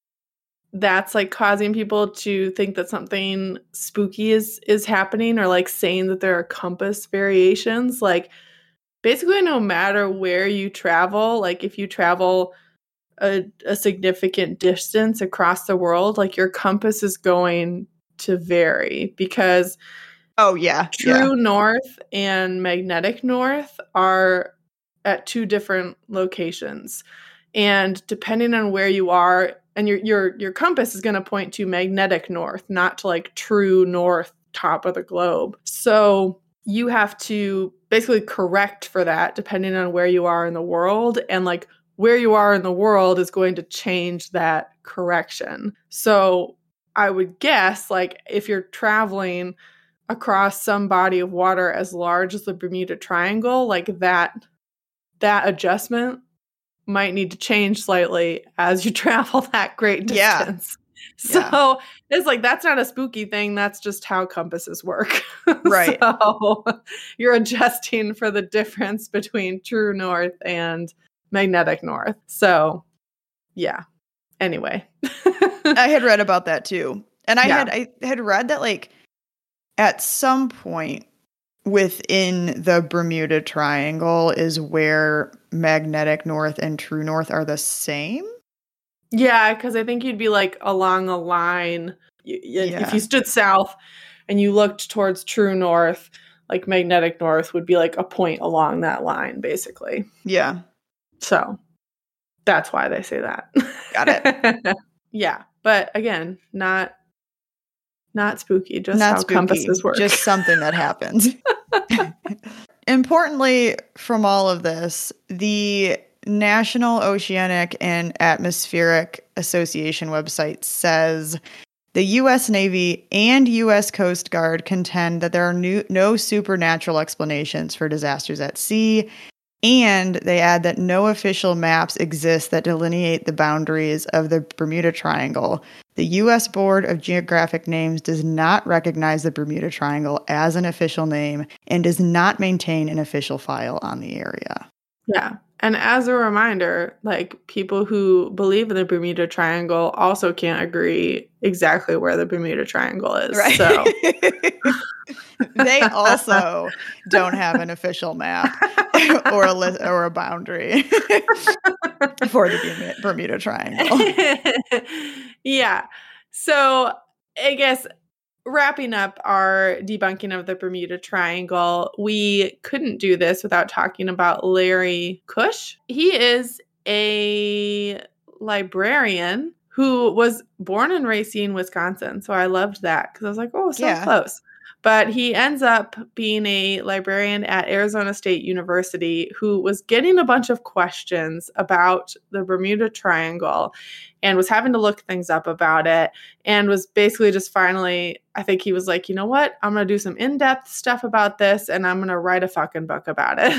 that's like causing people to think that something spooky is is happening, or like saying that there are compass variations. Like basically no matter where you travel, like if you travel a, a significant distance across the world, like your compass is going to vary, because Oh yeah, true yeah, north and magnetic north are at two different locations. And depending on where you are, and your your your compass is going to point to magnetic north, not to like true north, top of the globe. So you have to basically correct for that depending on where you are in the world, and like where you are in the world is going to change that correction. So I would guess like if you're traveling across some body of water as large as the Bermuda Triangle, like that that adjustment might need to change slightly as you travel that great Yeah. distance. So Yeah. it's like, that's not a spooky thing. That's just how compasses work. Right. So you're adjusting for the difference between true north and magnetic north. So yeah. Anyway. I had read about that too. And I Yeah. had I had read that like at some point within the Bermuda Triangle is where magnetic north and true north are the same. Yeah, because I think you'd be like along a line. Y- y- Yeah. If you stood south and you looked towards true north, like magnetic north would be like a point along that line, basically. Yeah. So that's why they say that. Got it. Yeah. But again, not not spooky, just Not how spooky, compasses work. just something that happens. Importantly, from all of this, the National Oceanic and Atmospheric Association website says the U S Navy and U S Coast Guard contend that there are new, no supernatural explanations for disasters at sea, and they add that no official maps exist that delineate the boundaries of the Bermuda Triangle. The U S Board of Geographic Names does not recognize the Bermuda Triangle as an official name and does not maintain an official file on the area. Yeah. And as a reminder, like people who believe in the Bermuda Triangle also can't agree exactly where the Bermuda Triangle is. Right. So they also don't have an official map or a li- or a boundary for the Bermuda Triangle. Yeah. So I guess wrapping up our debunking of the Bermuda Triangle, we couldn't do this without talking about Larry Cush. He is a librarian who was born in Racine, Wisconsin. So I loved that because I was like, oh, so Yeah. close. But he ends up being a librarian at Arizona State University who was getting a bunch of questions about the Bermuda Triangle and was having to look things up about it and was basically just finally, I think he was like, you know what? I'm going to do some in-depth stuff about this and I'm going to write a fucking book about it.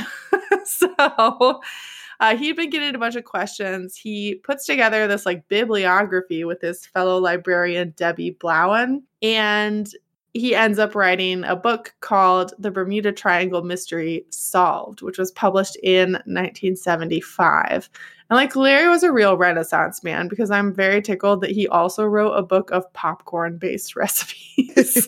So uh, he'd been getting a bunch of questions. He puts together this like bibliography with his fellow librarian, Debbie Blowen, and he ends up writing a book called The Bermuda Triangle Mystery Solved, which was published in nineteen seventy-five. And like Larry was a real Renaissance man because I'm very tickled that he also wrote a book of popcorn-based recipes.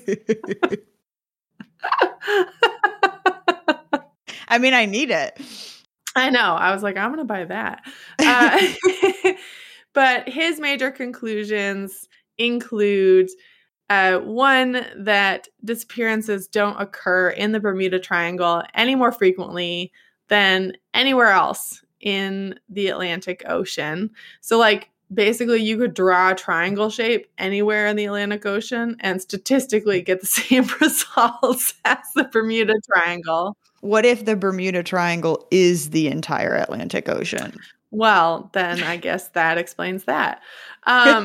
I mean, I need it. I know. I was like, I'm going to buy that. Uh, but his major conclusions include Uh, one, that disappearances don't occur in the Bermuda Triangle any more frequently than anywhere else in the Atlantic Ocean. So, like, basically, you could draw a triangle shape anywhere in the Atlantic Ocean and statistically get the same results as the Bermuda Triangle. What if the Bermuda Triangle is the entire Atlantic Ocean? Well, then I guess that explains that. Um,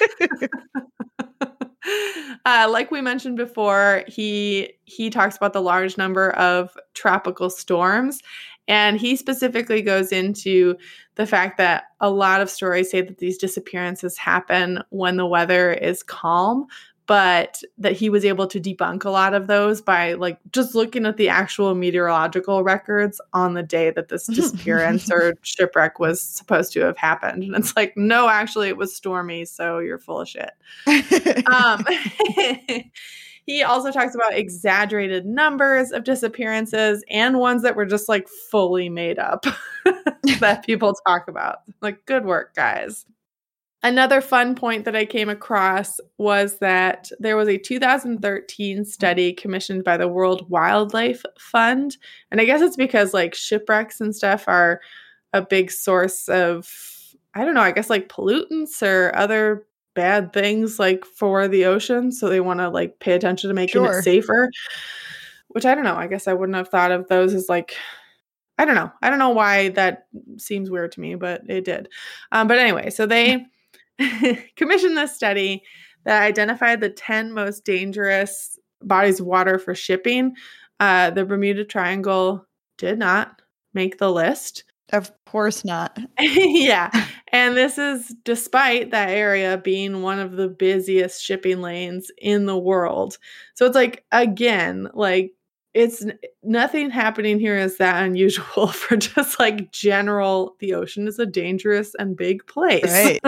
uh, like we mentioned before, he he talks about the large number of tropical storms, and he specifically goes into the fact that a lot of stories say that these disappearances happen when the weather is calm, but that he was able to debunk a lot of those by like just looking at the actual meteorological records on the day that this disappearance or shipwreck was supposed to have happened. And it's like, no, actually it was stormy, so you're full of shit. um, he also talks about exaggerated numbers of disappearances and ones that were just like fully made up that people talk about. Like, good work, guys. Another fun point that I came across was that there was a two thousand thirteen study commissioned by the World Wildlife Fund. And I guess it's because like shipwrecks and stuff are a big source of, I don't know, I guess like pollutants or other bad things like for the ocean. So they want to like pay attention to making Sure. it safer, which I don't know. I guess I wouldn't have thought of those as like, I don't know. I don't know why that seems weird to me, but it did. Um, but anyway, so they commissioned this study that identified the ten most dangerous bodies of water for shipping. Uh, the Bermuda Triangle did not make the list. Of course not. Yeah. And this is despite that area being one of the busiest shipping lanes in the world. So it's like, again, like it's nothing happening here is that unusual for just like general, the ocean is a dangerous and big place. Right.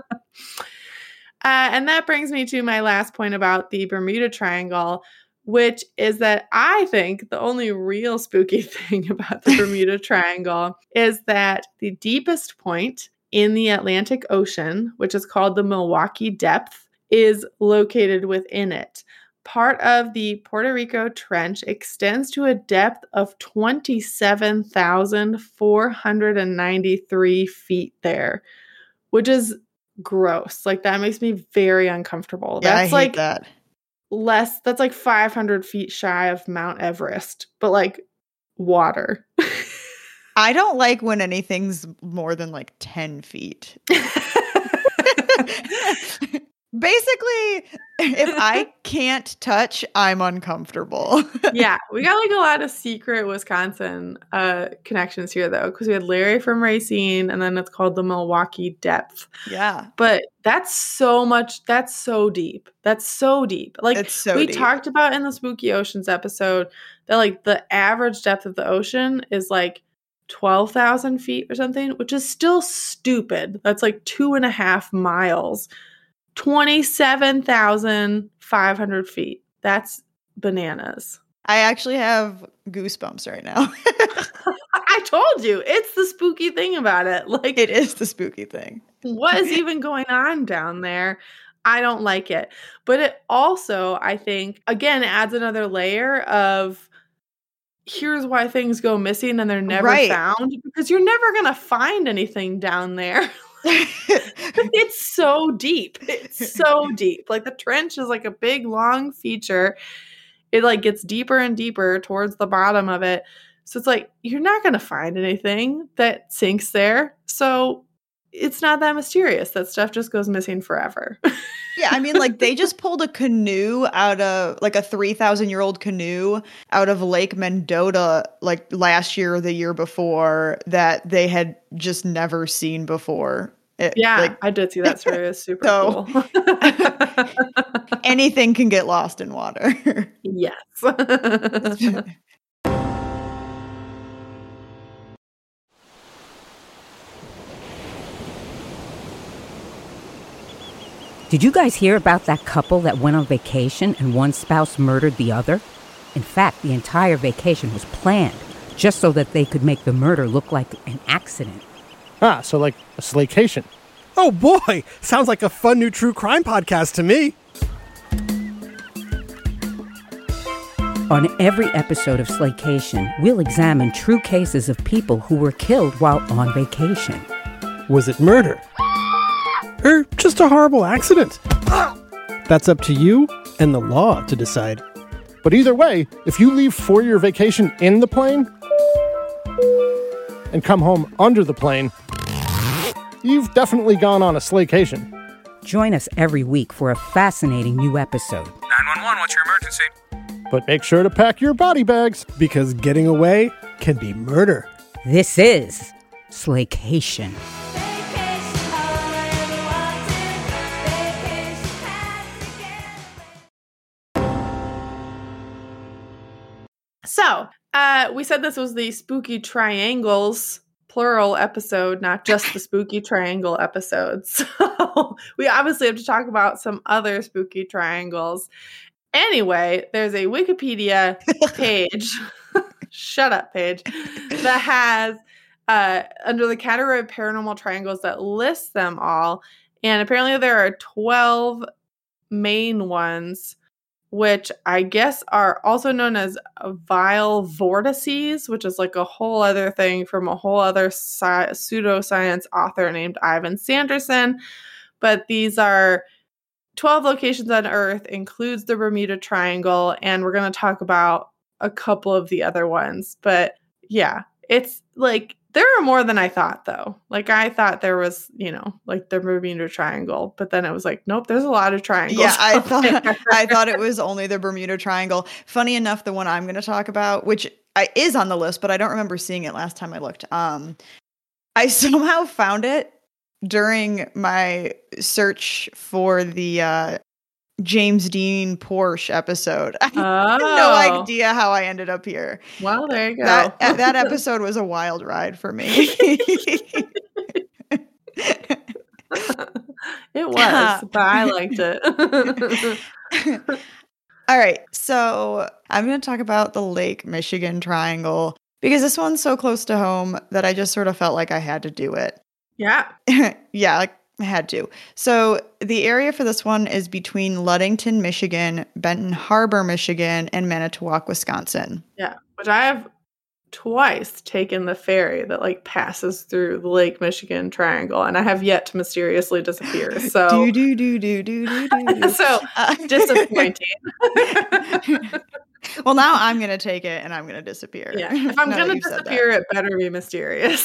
Uh, and that brings me to my last point about the Bermuda Triangle, which is that I think the only real spooky thing about the Bermuda Triangle is that the deepest point in the Atlantic Ocean, which is called the Milwaukee Depth, is located within it, part of the Puerto Rico Trench extends to a depth of twenty-seven thousand four hundred ninety-three feet there, which is gross. Like, that makes me very uncomfortable. Yeah, That's I hate like that. less, that's like five hundred feet shy of Mount Everest, but like water. I don't like when anything's more than like ten feet. Basically, if I can't touch, I'm uncomfortable. Yeah, we got like a lot of secret Wisconsin uh, connections here, though, because we had Larry from Racine, and then it's called the Milwaukee Depth. Yeah. But that's so much, that's so deep. That's so deep. Like, It's so we deep. talked about in the Spooky Oceans episode that like the average depth of the ocean is like twelve thousand feet or something, which is still stupid. That's like two and a half miles. twenty-seven thousand five hundred feet. That's bananas. I actually have goosebumps right now. I told you, it's the spooky thing about it. Like, It is the spooky thing. what is even going on down there? I don't like it. But it also, I think, again, adds another layer of here's why things go missing and they're never Right. found, because you're never going to find anything down there. It's so deep. It's so deep. Like, the trench is like a big, long feature. It like gets deeper and deeper towards the bottom of it. So it's like, you're not going to find anything that sinks there. So it's not that mysterious. That stuff just goes missing forever. Yeah, I mean, like, they just pulled a canoe out of, like, a three thousand year old canoe out of Lake Mendota, like, last year or the year before, that they had just never seen before. It, Yeah, like, I did see that story. It was super So- cool. anything can get lost in water. Yes. Did you guys hear about that couple that went on vacation and one spouse murdered the other? In fact, the entire vacation was planned just so that they could make the murder look like an accident. Ah, so like a slaycation. Oh boy, sounds like a fun new true crime podcast to me. On every episode of Slaycation, we'll examine true cases of people who were killed while on vacation. Was it murder? Or just a horrible accident? That's up to you and the law to decide. But either way, if you leave for your vacation in the plane and come home under the plane, you've definitely gone on a slaycation. Join us every week for a fascinating new episode. nine one one, what's your emergency? But make sure to pack your body bags. Because getting away can be murder. This is Slaycation. So, uh, we said this was the Spooky Triangles, plural episode, not just the Spooky Triangle episodes. So, we obviously have to talk about some other Spooky Triangles. Anyway, there's a Wikipedia page, shut up page, that has, uh, under the category of paranormal triangles, that lists them all. And apparently there are twelve main ones, which I guess are also known as vile vortices, which is like a whole other thing from a whole other sci- pseudoscience author named Ivan Sanderson. But these are twelve locations on Earth, includes the Bermuda Triangle, and we're going to talk about a couple of the other ones. But yeah, it's like, there are more than I thought, though. Like, I thought there was, you know, like the Bermuda Triangle, but then it was like, nope, there's a lot of triangles. Yeah, I out thought there. I thought it was only the Bermuda Triangle. Funny enough, the one I'm going to talk about, which I, is on the list, but I don't remember seeing it last time I looked. Um, I somehow found it during my search for the uh, James Dean Porsche episode. I have Oh, no idea how I ended up here. Well, there you go. That uh, that episode was a wild ride for me. It was, but I liked it. All right, so I'm going to talk about the Lake Michigan Triangle because this one's so close to home that I just sort of felt like I had to do it. Yeah. Yeah, like I had to. So the area for this one is between Ludington, Michigan, Benton Harbor, Michigan, and Manitowoc, Wisconsin. Yeah, which I have twice taken the ferry that like passes through the Lake Michigan Triangle, and I have yet to mysteriously disappear. So do do do do do do do. So Uh, disappointing. Well, now I'm gonna take it and I'm gonna disappear. Yeah, if I'm now that gonna you've said disappear, it better be mysterious.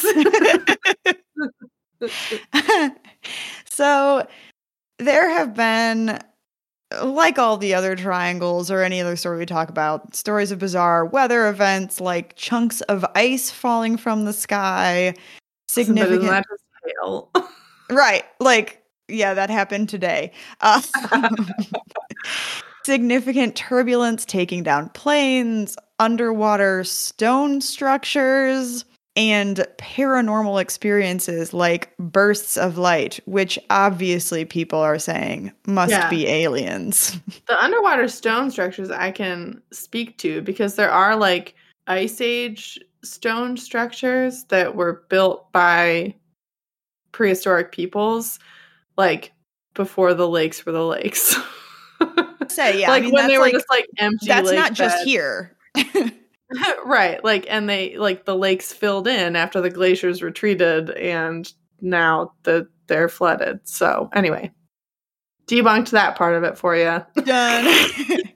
that. So there have been, like all the other triangles or any other story we talk about, stories of bizarre weather events like chunks of ice falling from the sky, significant. Isn't that just hail? Right. Like, yeah, that happened today. Uh, significant turbulence taking down planes, underwater stone structures, and paranormal experiences like bursts of light, which obviously people are saying must Yeah. be aliens. The underwater stone structures I can speak to because there are like Ice Age stone structures that were built by prehistoric peoples, like before the lakes were the lakes. Say, yeah, like I mean, when that's they were like, just like empty. that's lake not just beds. here. Right, like, and they like the lakes filled in after the glaciers retreated, and now the they're flooded. So anyway, debunked that part of it for you. Done.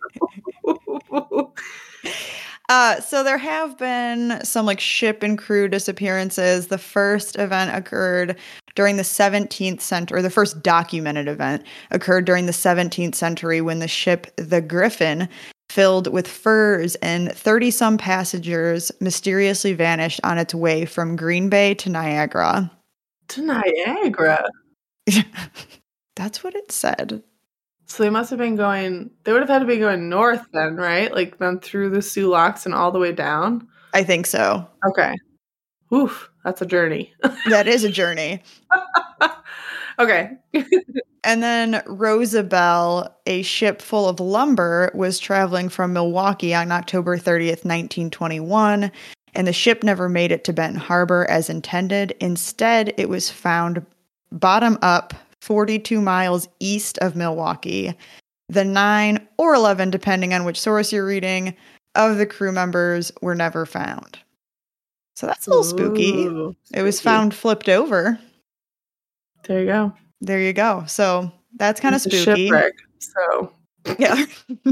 Uh, so there have been some like ship and crew disappearances. The first event occurred during the seventeenth century, or the first documented event occurred during the seventeenth century when the ship the Griffin, filled with furs and thirty-some passengers, mysteriously vanished on its way from Green Bay to Niagara. To Niagara. That's what it said. So they must have been going, they would have had to be going north then, right? Like then through the Sioux Locks and all the way down? I think so. Okay. Oof, that's a journey. That is a journey. Okay. And then Rosabelle, a ship full of lumber, was traveling from Milwaukee on October thirtieth, nineteen twenty-one, and the ship never made it to Benton Harbor as intended. Instead, it was found bottom up forty-two miles east of Milwaukee. The nine or eleven, depending on which source you're reading, of the crew members were never found. So that's a little spooky. Ooh, It was spooky. found flipped over. There you go. There you go. So that's kind of It's a spooky. shipwreck, so. Yeah.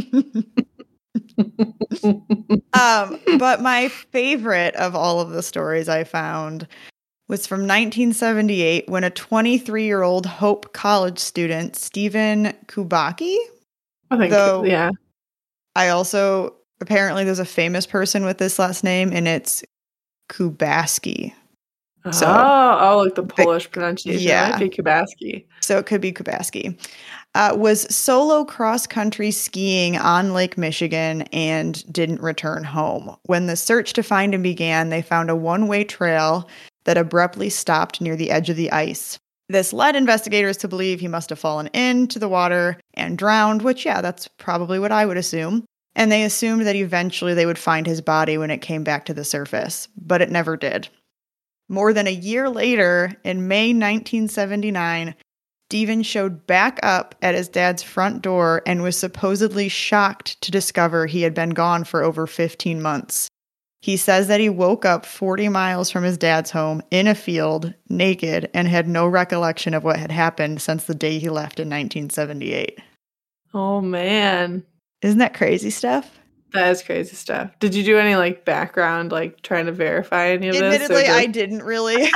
um, but my favorite of all of the stories I found was from nineteen seventy-eight when a twenty-three-year-old Hope College student, Stephen Kubacki, I think, Though- yeah. I also, apparently there's a famous person with this last name, and it's Kubaski. So- oh, oh, like the Polish pronunciation. yeah. It might be Kubaski. So it could be Kubaski. Uh, was solo cross-country skiing on Lake Michigan and didn't return home. When the search to find him began, they found a one-way trail that abruptly stopped near the edge of the ice. This led investigators to believe he must have fallen into the water and drowned, which, yeah, that's probably what I would assume. And they assumed that eventually they would find his body when it came back to the surface, but it never did. More than a year later, in May nineteen seventy-nine, Stephen showed back up at his dad's front door and was supposedly shocked to discover he had been gone for over fifteen months. He says that he woke up forty miles from his dad's home in a field, naked, and had no recollection of what had happened since the day he left in nineteen seventy-eight. Oh, man. Isn't that crazy stuff? That is crazy stuff. Did you do any like background, like trying to verify any of this? or Admittedly, just- I didn't really.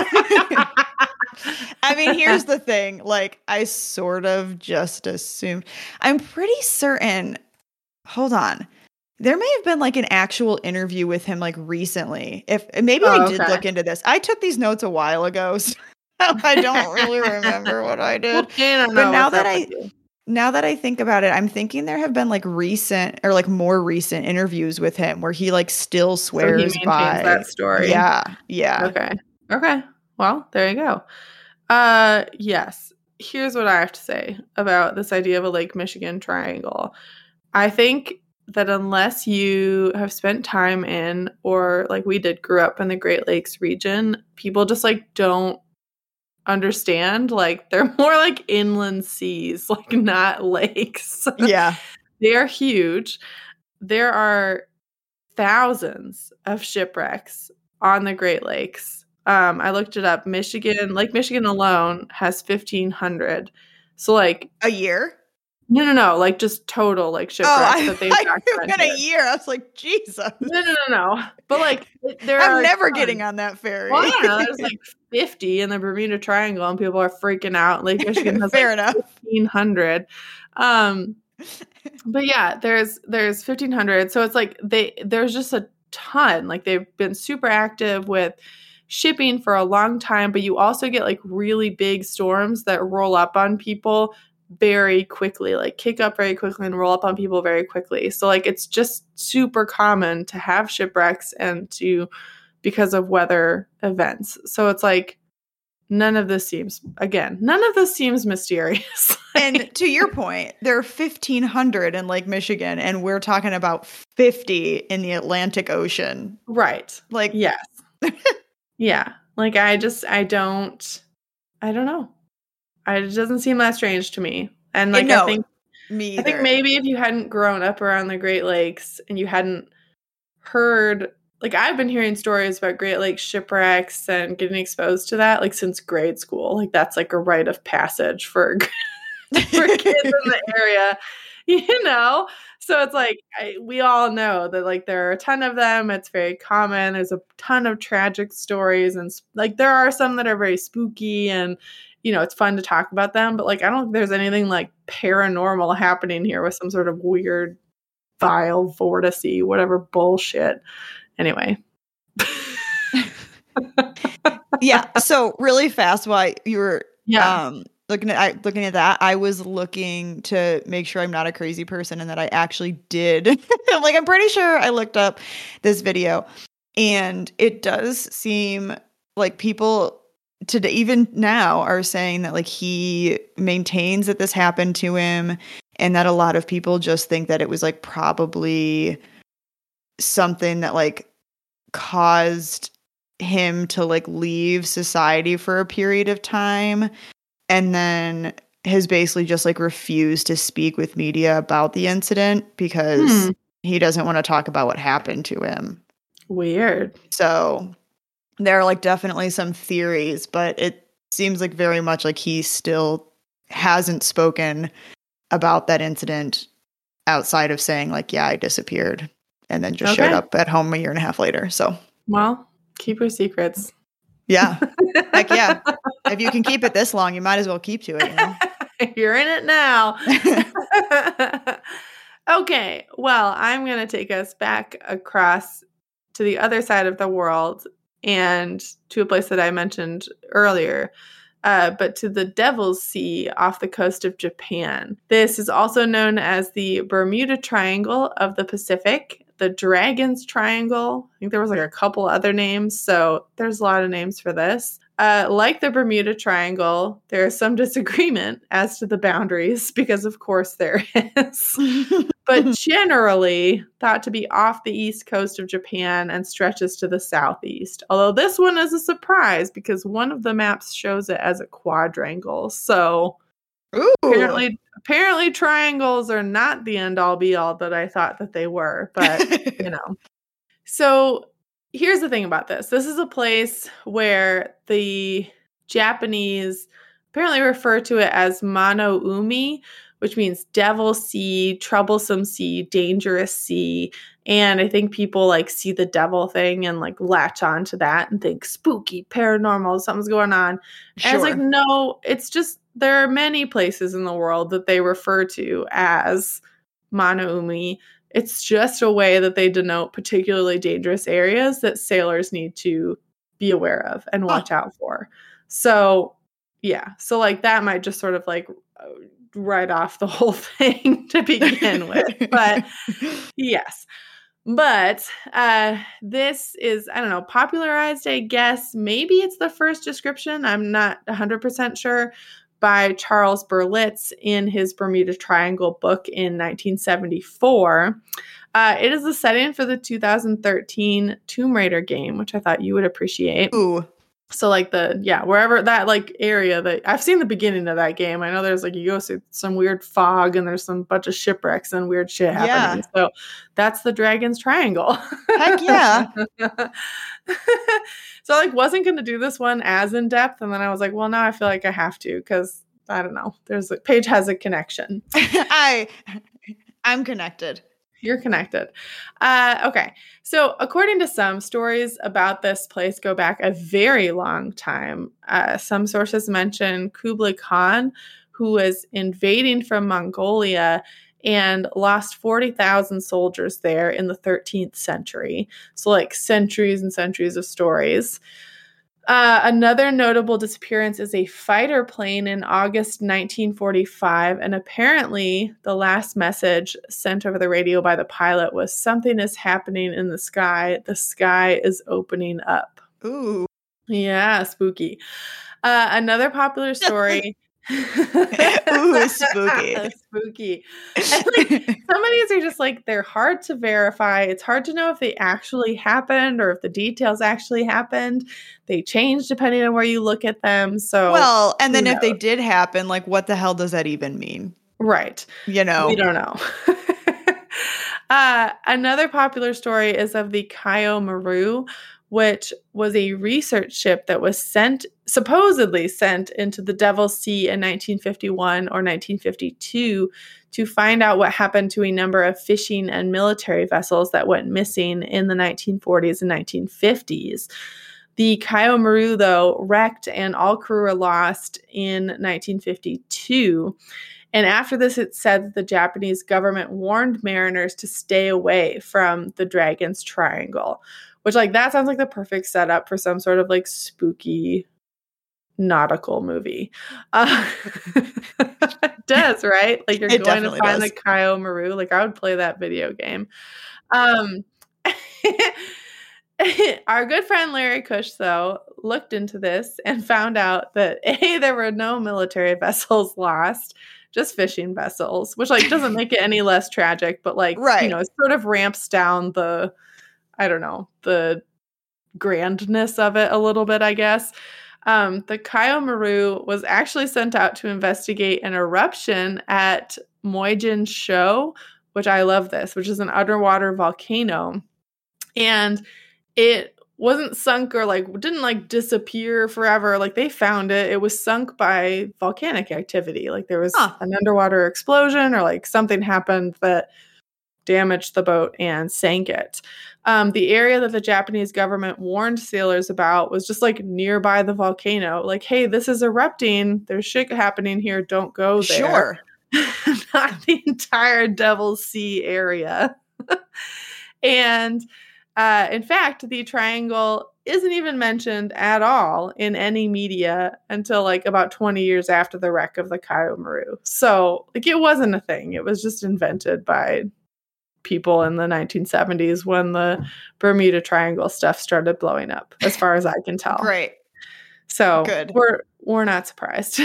I mean, here's the thing. Like, I sort of just assumed. I'm pretty certain. Hold on. There may have been like an actual interview with him like recently. If maybe Oh, I did okay. look into this. I took these notes a while ago, so I don't really remember what I did. Well, Jane, I But know now what's that up I- with you. Now that I think about it, I'm thinking there have been like recent or like more recent interviews with him where he like still So he swears maintains by that story. Yeah, yeah. Okay. Okay. Well, there you go. Uh yes. Here's what I have to say about this idea of a Lake Michigan triangle. I think that unless you have spent time in, or like we did, grew up in the Great Lakes region, people just like don't understand. Like they're more like inland seas, like not lakes. Yeah. They are huge. There are thousands of shipwrecks on the Great Lakes. Um, I looked it up. Michigan, Lake Michigan alone has fifteen hundred. So like a year? No, no, no. Like just total like shipwrecks oh, I, that they've I documented. got a year. I was like, Jesus. No, no, no, no. But like there I'm are never tons. getting on that ferry. Well, I don't know. There's like fifty in the Bermuda Triangle, and people are freaking out. Lake Michigan has Fair like enough. fifteen hundred. Um, but yeah, there's there's fifteen hundred. So it's like they there's just a ton. Like they've been super active with shipping for a long time, but you also get like really big storms that roll up on people very quickly, like kick up very quickly and roll up on people very quickly. So like it's just super common to have shipwrecks and to because of weather events. So it's like none of this seems again, none of this seems mysterious. And to your point, there are fifteen hundred in Lake Michigan, and we're talking about fifty in the Atlantic Ocean. Right. Like, yes. Yeah. Like I just I don't I don't know. I, it doesn't seem that strange to me. And like no, I think me I think either. maybe if you hadn't grown up around the Great Lakes and you hadn't heard, like I've been hearing stories about Great Lakes shipwrecks and getting exposed to that like since grade school. Like that's like a rite of passage for for kids in the area, you know? So it's like I, we all know that like there are a ton of them. It's very common. There's a ton of tragic stories, and like there are some that are very spooky and you know, it's fun to talk about them, but like I don't think there's anything like paranormal happening here with some sort of weird vile vortice, whatever bullshit. Anyway. Yeah. So really fast while you were yeah. um looking at I, looking at that, I was looking to make sure I'm not a crazy person and that I actually did. I'm like, I'm pretty sure I looked up this video, and it does seem like people today, even now, are saying that like he maintains that this happened to him, and that a lot of people just think that it was like probably something that like caused him to like leave society for a period of time, and then has basically just like refused to speak with media about the incident because hmm. he doesn't want to talk about what happened to him. Weird. So there are like definitely some theories, but it seems like very much like he still hasn't spoken about that incident outside of saying like, yeah, I disappeared and then just okay. showed up at home a year and a half later. So, well, keep your secrets. Yeah. Like, yeah. If you can keep it this long, you might as well keep to it. You know? You're in it now. Okay. Well, I'm going to take us back across to the other side of the world and to a place that I mentioned earlier, uh, but to the Devil's Sea off the coast of Japan. This is also known as the Bermuda Triangle of the Pacific, the Dragon's Triangle. I think there was like a couple other names, so there's a lot of names for this. Uh, like the Bermuda Triangle, there is some disagreement as to the boundaries because, of course, there is. But generally thought to be off the east coast of Japan and stretches to the southeast. Although this one is a surprise because one of the maps shows it as a quadrangle. So Ooh. apparently, apparently triangles are not the end all be all that I thought that they were. But, you know. So here's the thing about this. This is a place where the Japanese apparently refer to it as Mano Umi, which means devil sea, troublesome sea, dangerous sea. And I think people like see the devil thing and like latch on to that and think spooky, paranormal, something's going on. Sure. And it's like, no, it's just, there are many places in the world that they refer to as Mano Umi. It's just a way that they denote particularly dangerous areas that sailors need to be aware of and watch oh. out for. So, yeah. So, like, that might just sort of, like, write off the whole thing to begin with. But, yes. But uh, this is, I don't know, popularized, I guess. Maybe it's the first description. I'm not one hundred percent sure. By Charles Berlitz in his Bermuda Triangle book in nineteen seventy-four. Uh, it is the setting for the two thousand thirteen Tomb Raider game, which I thought you would appreciate. Ooh. So like the, yeah, wherever that like area that I've seen the beginning of that game. I know there's like, you go through some weird fog and there's some bunch of shipwrecks and weird shit happening. Yeah. So that's the Dragon's Triangle. Heck yeah. So I like wasn't going to do this one as in depth. And then I was like, well, now I feel like I have to, because I don't know. There's a Paige has a connection. I, I'm connected. You're connected. Uh, okay. So according to some, stories about this place go back a very long time. Uh, some sources mention Kublai Khan, who was invading from Mongolia and lost forty thousand soldiers there in the thirteenth century. So like centuries and centuries of stories. Uh, another notable disappearance is a fighter plane in August nineteen forty-five, and apparently the last message sent over the radio by the pilot was, "Something is happening in the sky. The sky is opening up." Ooh. Yeah, spooky. Uh, another popular story. Ooh, spooky. Spooky. And like, some of these are just like, they're hard to verify. It's hard to know if they actually happened or if the details actually happened. They change depending on where you look at them. So, Well, and then who if they knows? did happen, like, what the hell does that even mean? Right. You know? We don't know. uh, another popular story is of the Kaio Maru, which was a research ship that was sent, supposedly sent into the Devil's Sea in nineteen fifty-one or nineteen fifty-two to find out what happened to a number of fishing and military vessels that went missing in the nineteen forties and nineteen fifties. The Kaio Maru, though, wrecked and all crew were lost in nineteen fifty-two. And after this, it said that the Japanese government warned mariners to stay away from the Dragon's Triangle, which, like, that sounds like the perfect setup for some sort of, like, spooky nautical movie. Uh, it does, right? Like, you're It going to definitely find does. the Kaio Maru. Like, I would play that video game. Um, our good friend Larry Cush, though, looked into this and found out that, A, there were no military vessels lost, just fishing vessels, which, like, doesn't make it any less tragic, but, like, Right. you know, it sort of ramps down the, I don't know, the grandness of it a little bit, I guess. Um, the Kaio Maru was actually sent out to investigate an eruption at Moijin Sho, which I love this, which is an underwater volcano. And it wasn't sunk or like didn't like disappear forever. Like they found it. It was sunk by volcanic activity. Like there was Huh. an underwater explosion or like something happened that damaged the boat and sank it. Um, the area that the Japanese government warned sailors about was just like nearby the volcano. Like, hey, this is erupting. There's shit happening here. Don't go there. Sure. Not the entire Devil's Sea area. And uh, in fact, the triangle isn't even mentioned at all in any media until like about twenty years after the wreck of the Kaio Maru. So like it wasn't a thing. It was just invented by people in the nineteen seventies when the Bermuda Triangle stuff started blowing up, as far as I can tell. Great. So Good. we're we're not surprised.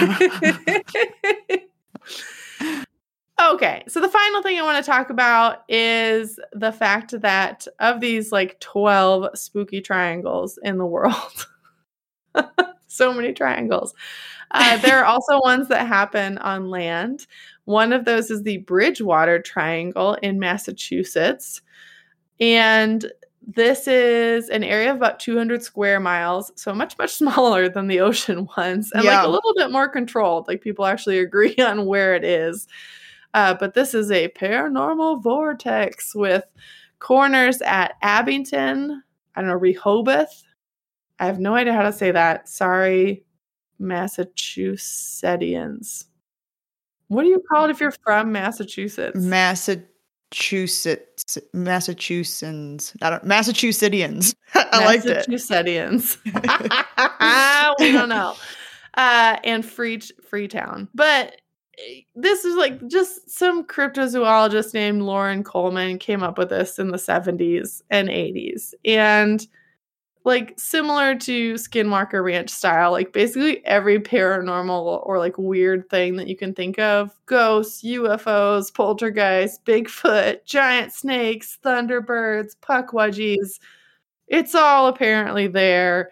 Okay, so the final thing I want to talk about is the fact that of these like twelve spooky triangles in the world, so many triangles, uh, there are also ones that happen on land. One of those is the Bridgewater Triangle in Massachusetts. And this is an area of about two hundred square miles, so much, much smaller than the ocean ones, and Yeah. like a little bit more controlled. Like people actually agree on where it is. Uh, but this is a paranormal vortex with corners at Abington, I don't know, Rehoboth. I have no idea how to say that. Sorry, Massachusettsians. What do you call it if you're from Massachusetts? Massachusetts, Massachusetts, I don't, Massachusettsians. I liked it. Massachusettsians. We don't know. Uh, and Free Freetown. But this is like just some cryptozoologist named Lauren Coleman came up with this in the seventies and eighties. And like similar to Skinwalker Ranch style, like basically every paranormal or like weird thing that you can think of, ghosts, U F Os, poltergeists, Bigfoot, giant snakes, thunderbirds, puckwudgies, it's all apparently there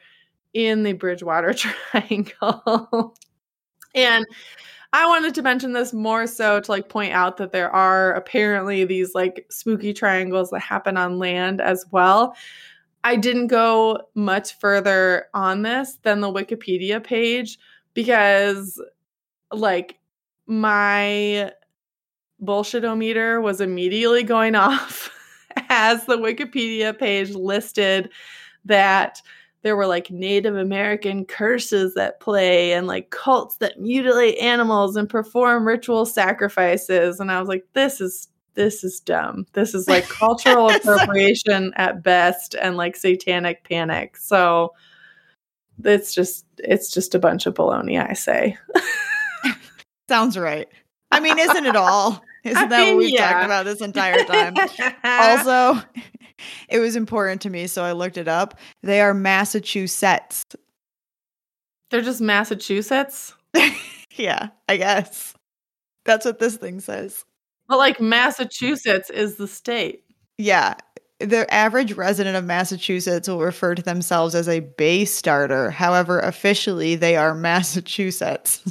in the Bridgewater Triangle. And I wanted to mention this more so to like point out that there are apparently these like spooky triangles that happen on land as well. I didn't go much further on this than the Wikipedia page because like my bullshit-o-meter was immediately going off as the Wikipedia page listed that there were like Native American curses at play and like cults that mutilate animals and perform ritual sacrifices. And I was like, this is, this is dumb. This is like cultural appropriation at best and like satanic panic. So it's just, it's just a bunch of baloney, I say. Sounds right. I mean, isn't it all? Isn't I that mean, what we've yeah. talked about this entire time? Also, it was important to me, so I looked it up. They are Massachusetts. They're just Massachusetts? Yeah, I guess. That's what this thing says. But like Massachusetts is the state. Yeah. The average resident of Massachusetts will refer to themselves as a Bay starter. However, officially, they are Massachusetts.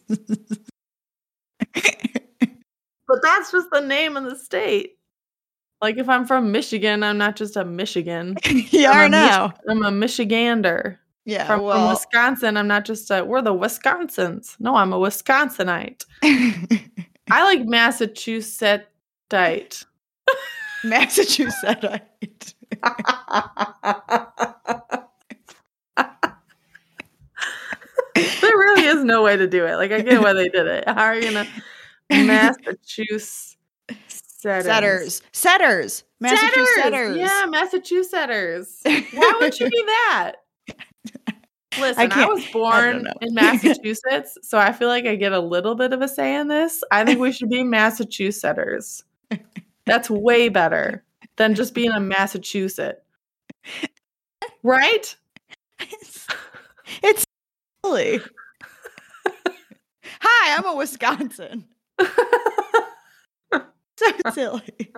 But that's just the name of the state. Like if I'm from Michigan, I'm not just a Michigan. You I'm are a now. Mich- I'm a Michigander. Yeah, From, from well, Wisconsin, I'm not just a, we're the Wisconsins. No, I'm a Wisconsinite. I like Massachusettsite. Massachusettsite. There really is no way to do it. Like I get why they did it. How are you gonna Massachusetts Setters. Setters. Massachusetts Setters. Yeah, Massachusetts. Why would you be that? Listen, I, I was born I in Massachusetts, so I feel like I get a little bit of a say in this. I think we should be Massachusettsers. That's way better than just being a Massachusetts. Right? It's, it's silly. Hi, I'm a Wisconsin. So silly.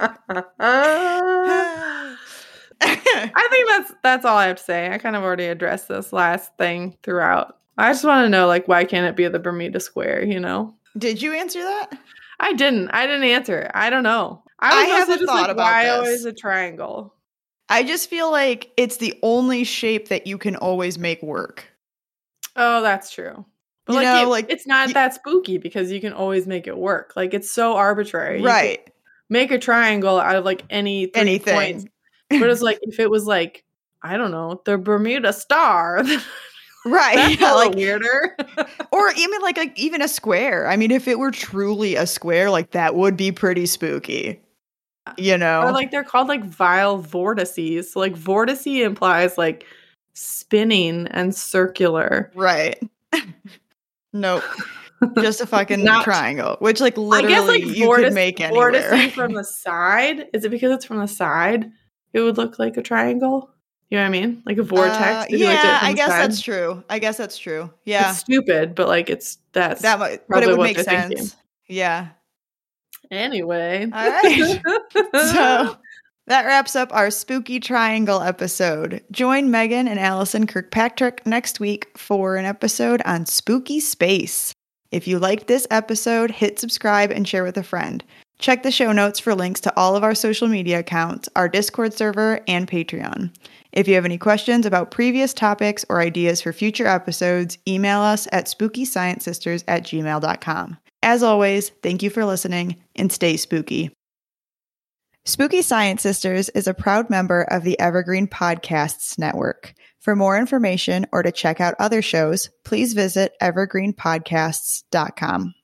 I think that's that's all I have to say. I kind of already addressed this last thing throughout. I just want to know, like, why can't it be the Bermuda Square, you know? Did you answer that? I didn't. I didn't answer. I don't know. I, I haven't just thought like, about why this. always a triangle? I just feel like it's the only shape that you can always make work. Oh, that's true. But You like, know, it- like, it's not y- that spooky because you can always make it work. Like, it's so arbitrary. You Right. could make a triangle out of like any three Anything. points. But it's like if it was like, I don't know, the Bermuda Star. Right. That's Yeah, a little like, weirder. or even like, like even a square. I mean, if it were truly a square, like that would be pretty spooky. You know? Or like they're called like vile vortices. So like vortice implies like spinning and circular. Right. Nope. Just a fucking Not- triangle, which like I literally guess like you vortice, could make anywhere. vortice from the side. Is it because it's from the side? It would look like a triangle. You know what I mean? Like a vortex. Uh, if you looked at it yeah, from I the guess side. that's true. I guess that's true. Yeah. It's stupid, but like it's that's That might, but probably it would what make they're sense. thinking. Yeah. Anyway. All right. So that wraps up our spooky triangle episode. Join Megan and Allison Kirkpatrick next week for an episode on spooky space. If you liked this episode, hit subscribe and share with a friend. Check the show notes for links to all of our social media accounts, our Discord server, and Patreon. If you have any questions about previous topics or ideas for future episodes, email us at spooky science sisters at gmail dot com. As always, thank you for listening and stay spooky. Spooky Science Sisters is a proud member of the Evergreen Podcasts Network. For more information or to check out other shows, please visit evergreen podcasts dot com.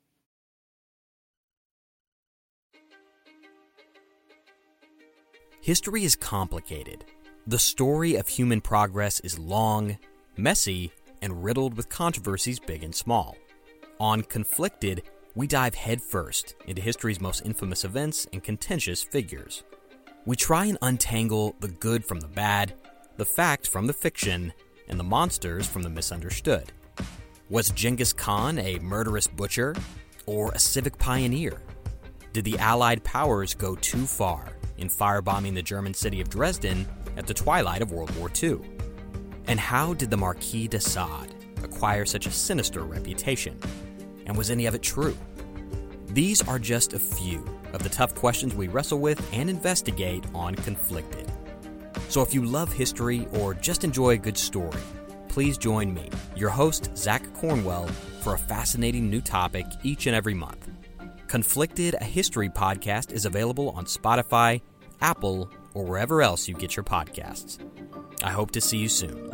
History is complicated. The story of human progress is long, messy, and riddled with controversies big and small. On Conflicted, we dive headfirst into history's most infamous events and contentious figures. We try and untangle the good from the bad, the fact from the fiction, and the monsters from the misunderstood. Was Genghis Khan a murderous butcher or a civic pioneer? Did the Allied powers go too far in firebombing the German city of Dresden at the twilight of World War Two? And how did the Marquis de Sade acquire such a sinister reputation? And was any of it true? These are just a few of the tough questions we wrestle with and investigate on Conflicted. So if you love history or just enjoy a good story, please join me, your host, Zach Cornwell, for a fascinating new topic each and every month. Conflicted, a history podcast, is available on Spotify, Apple, or wherever else you get your podcasts. I hope to see you soon.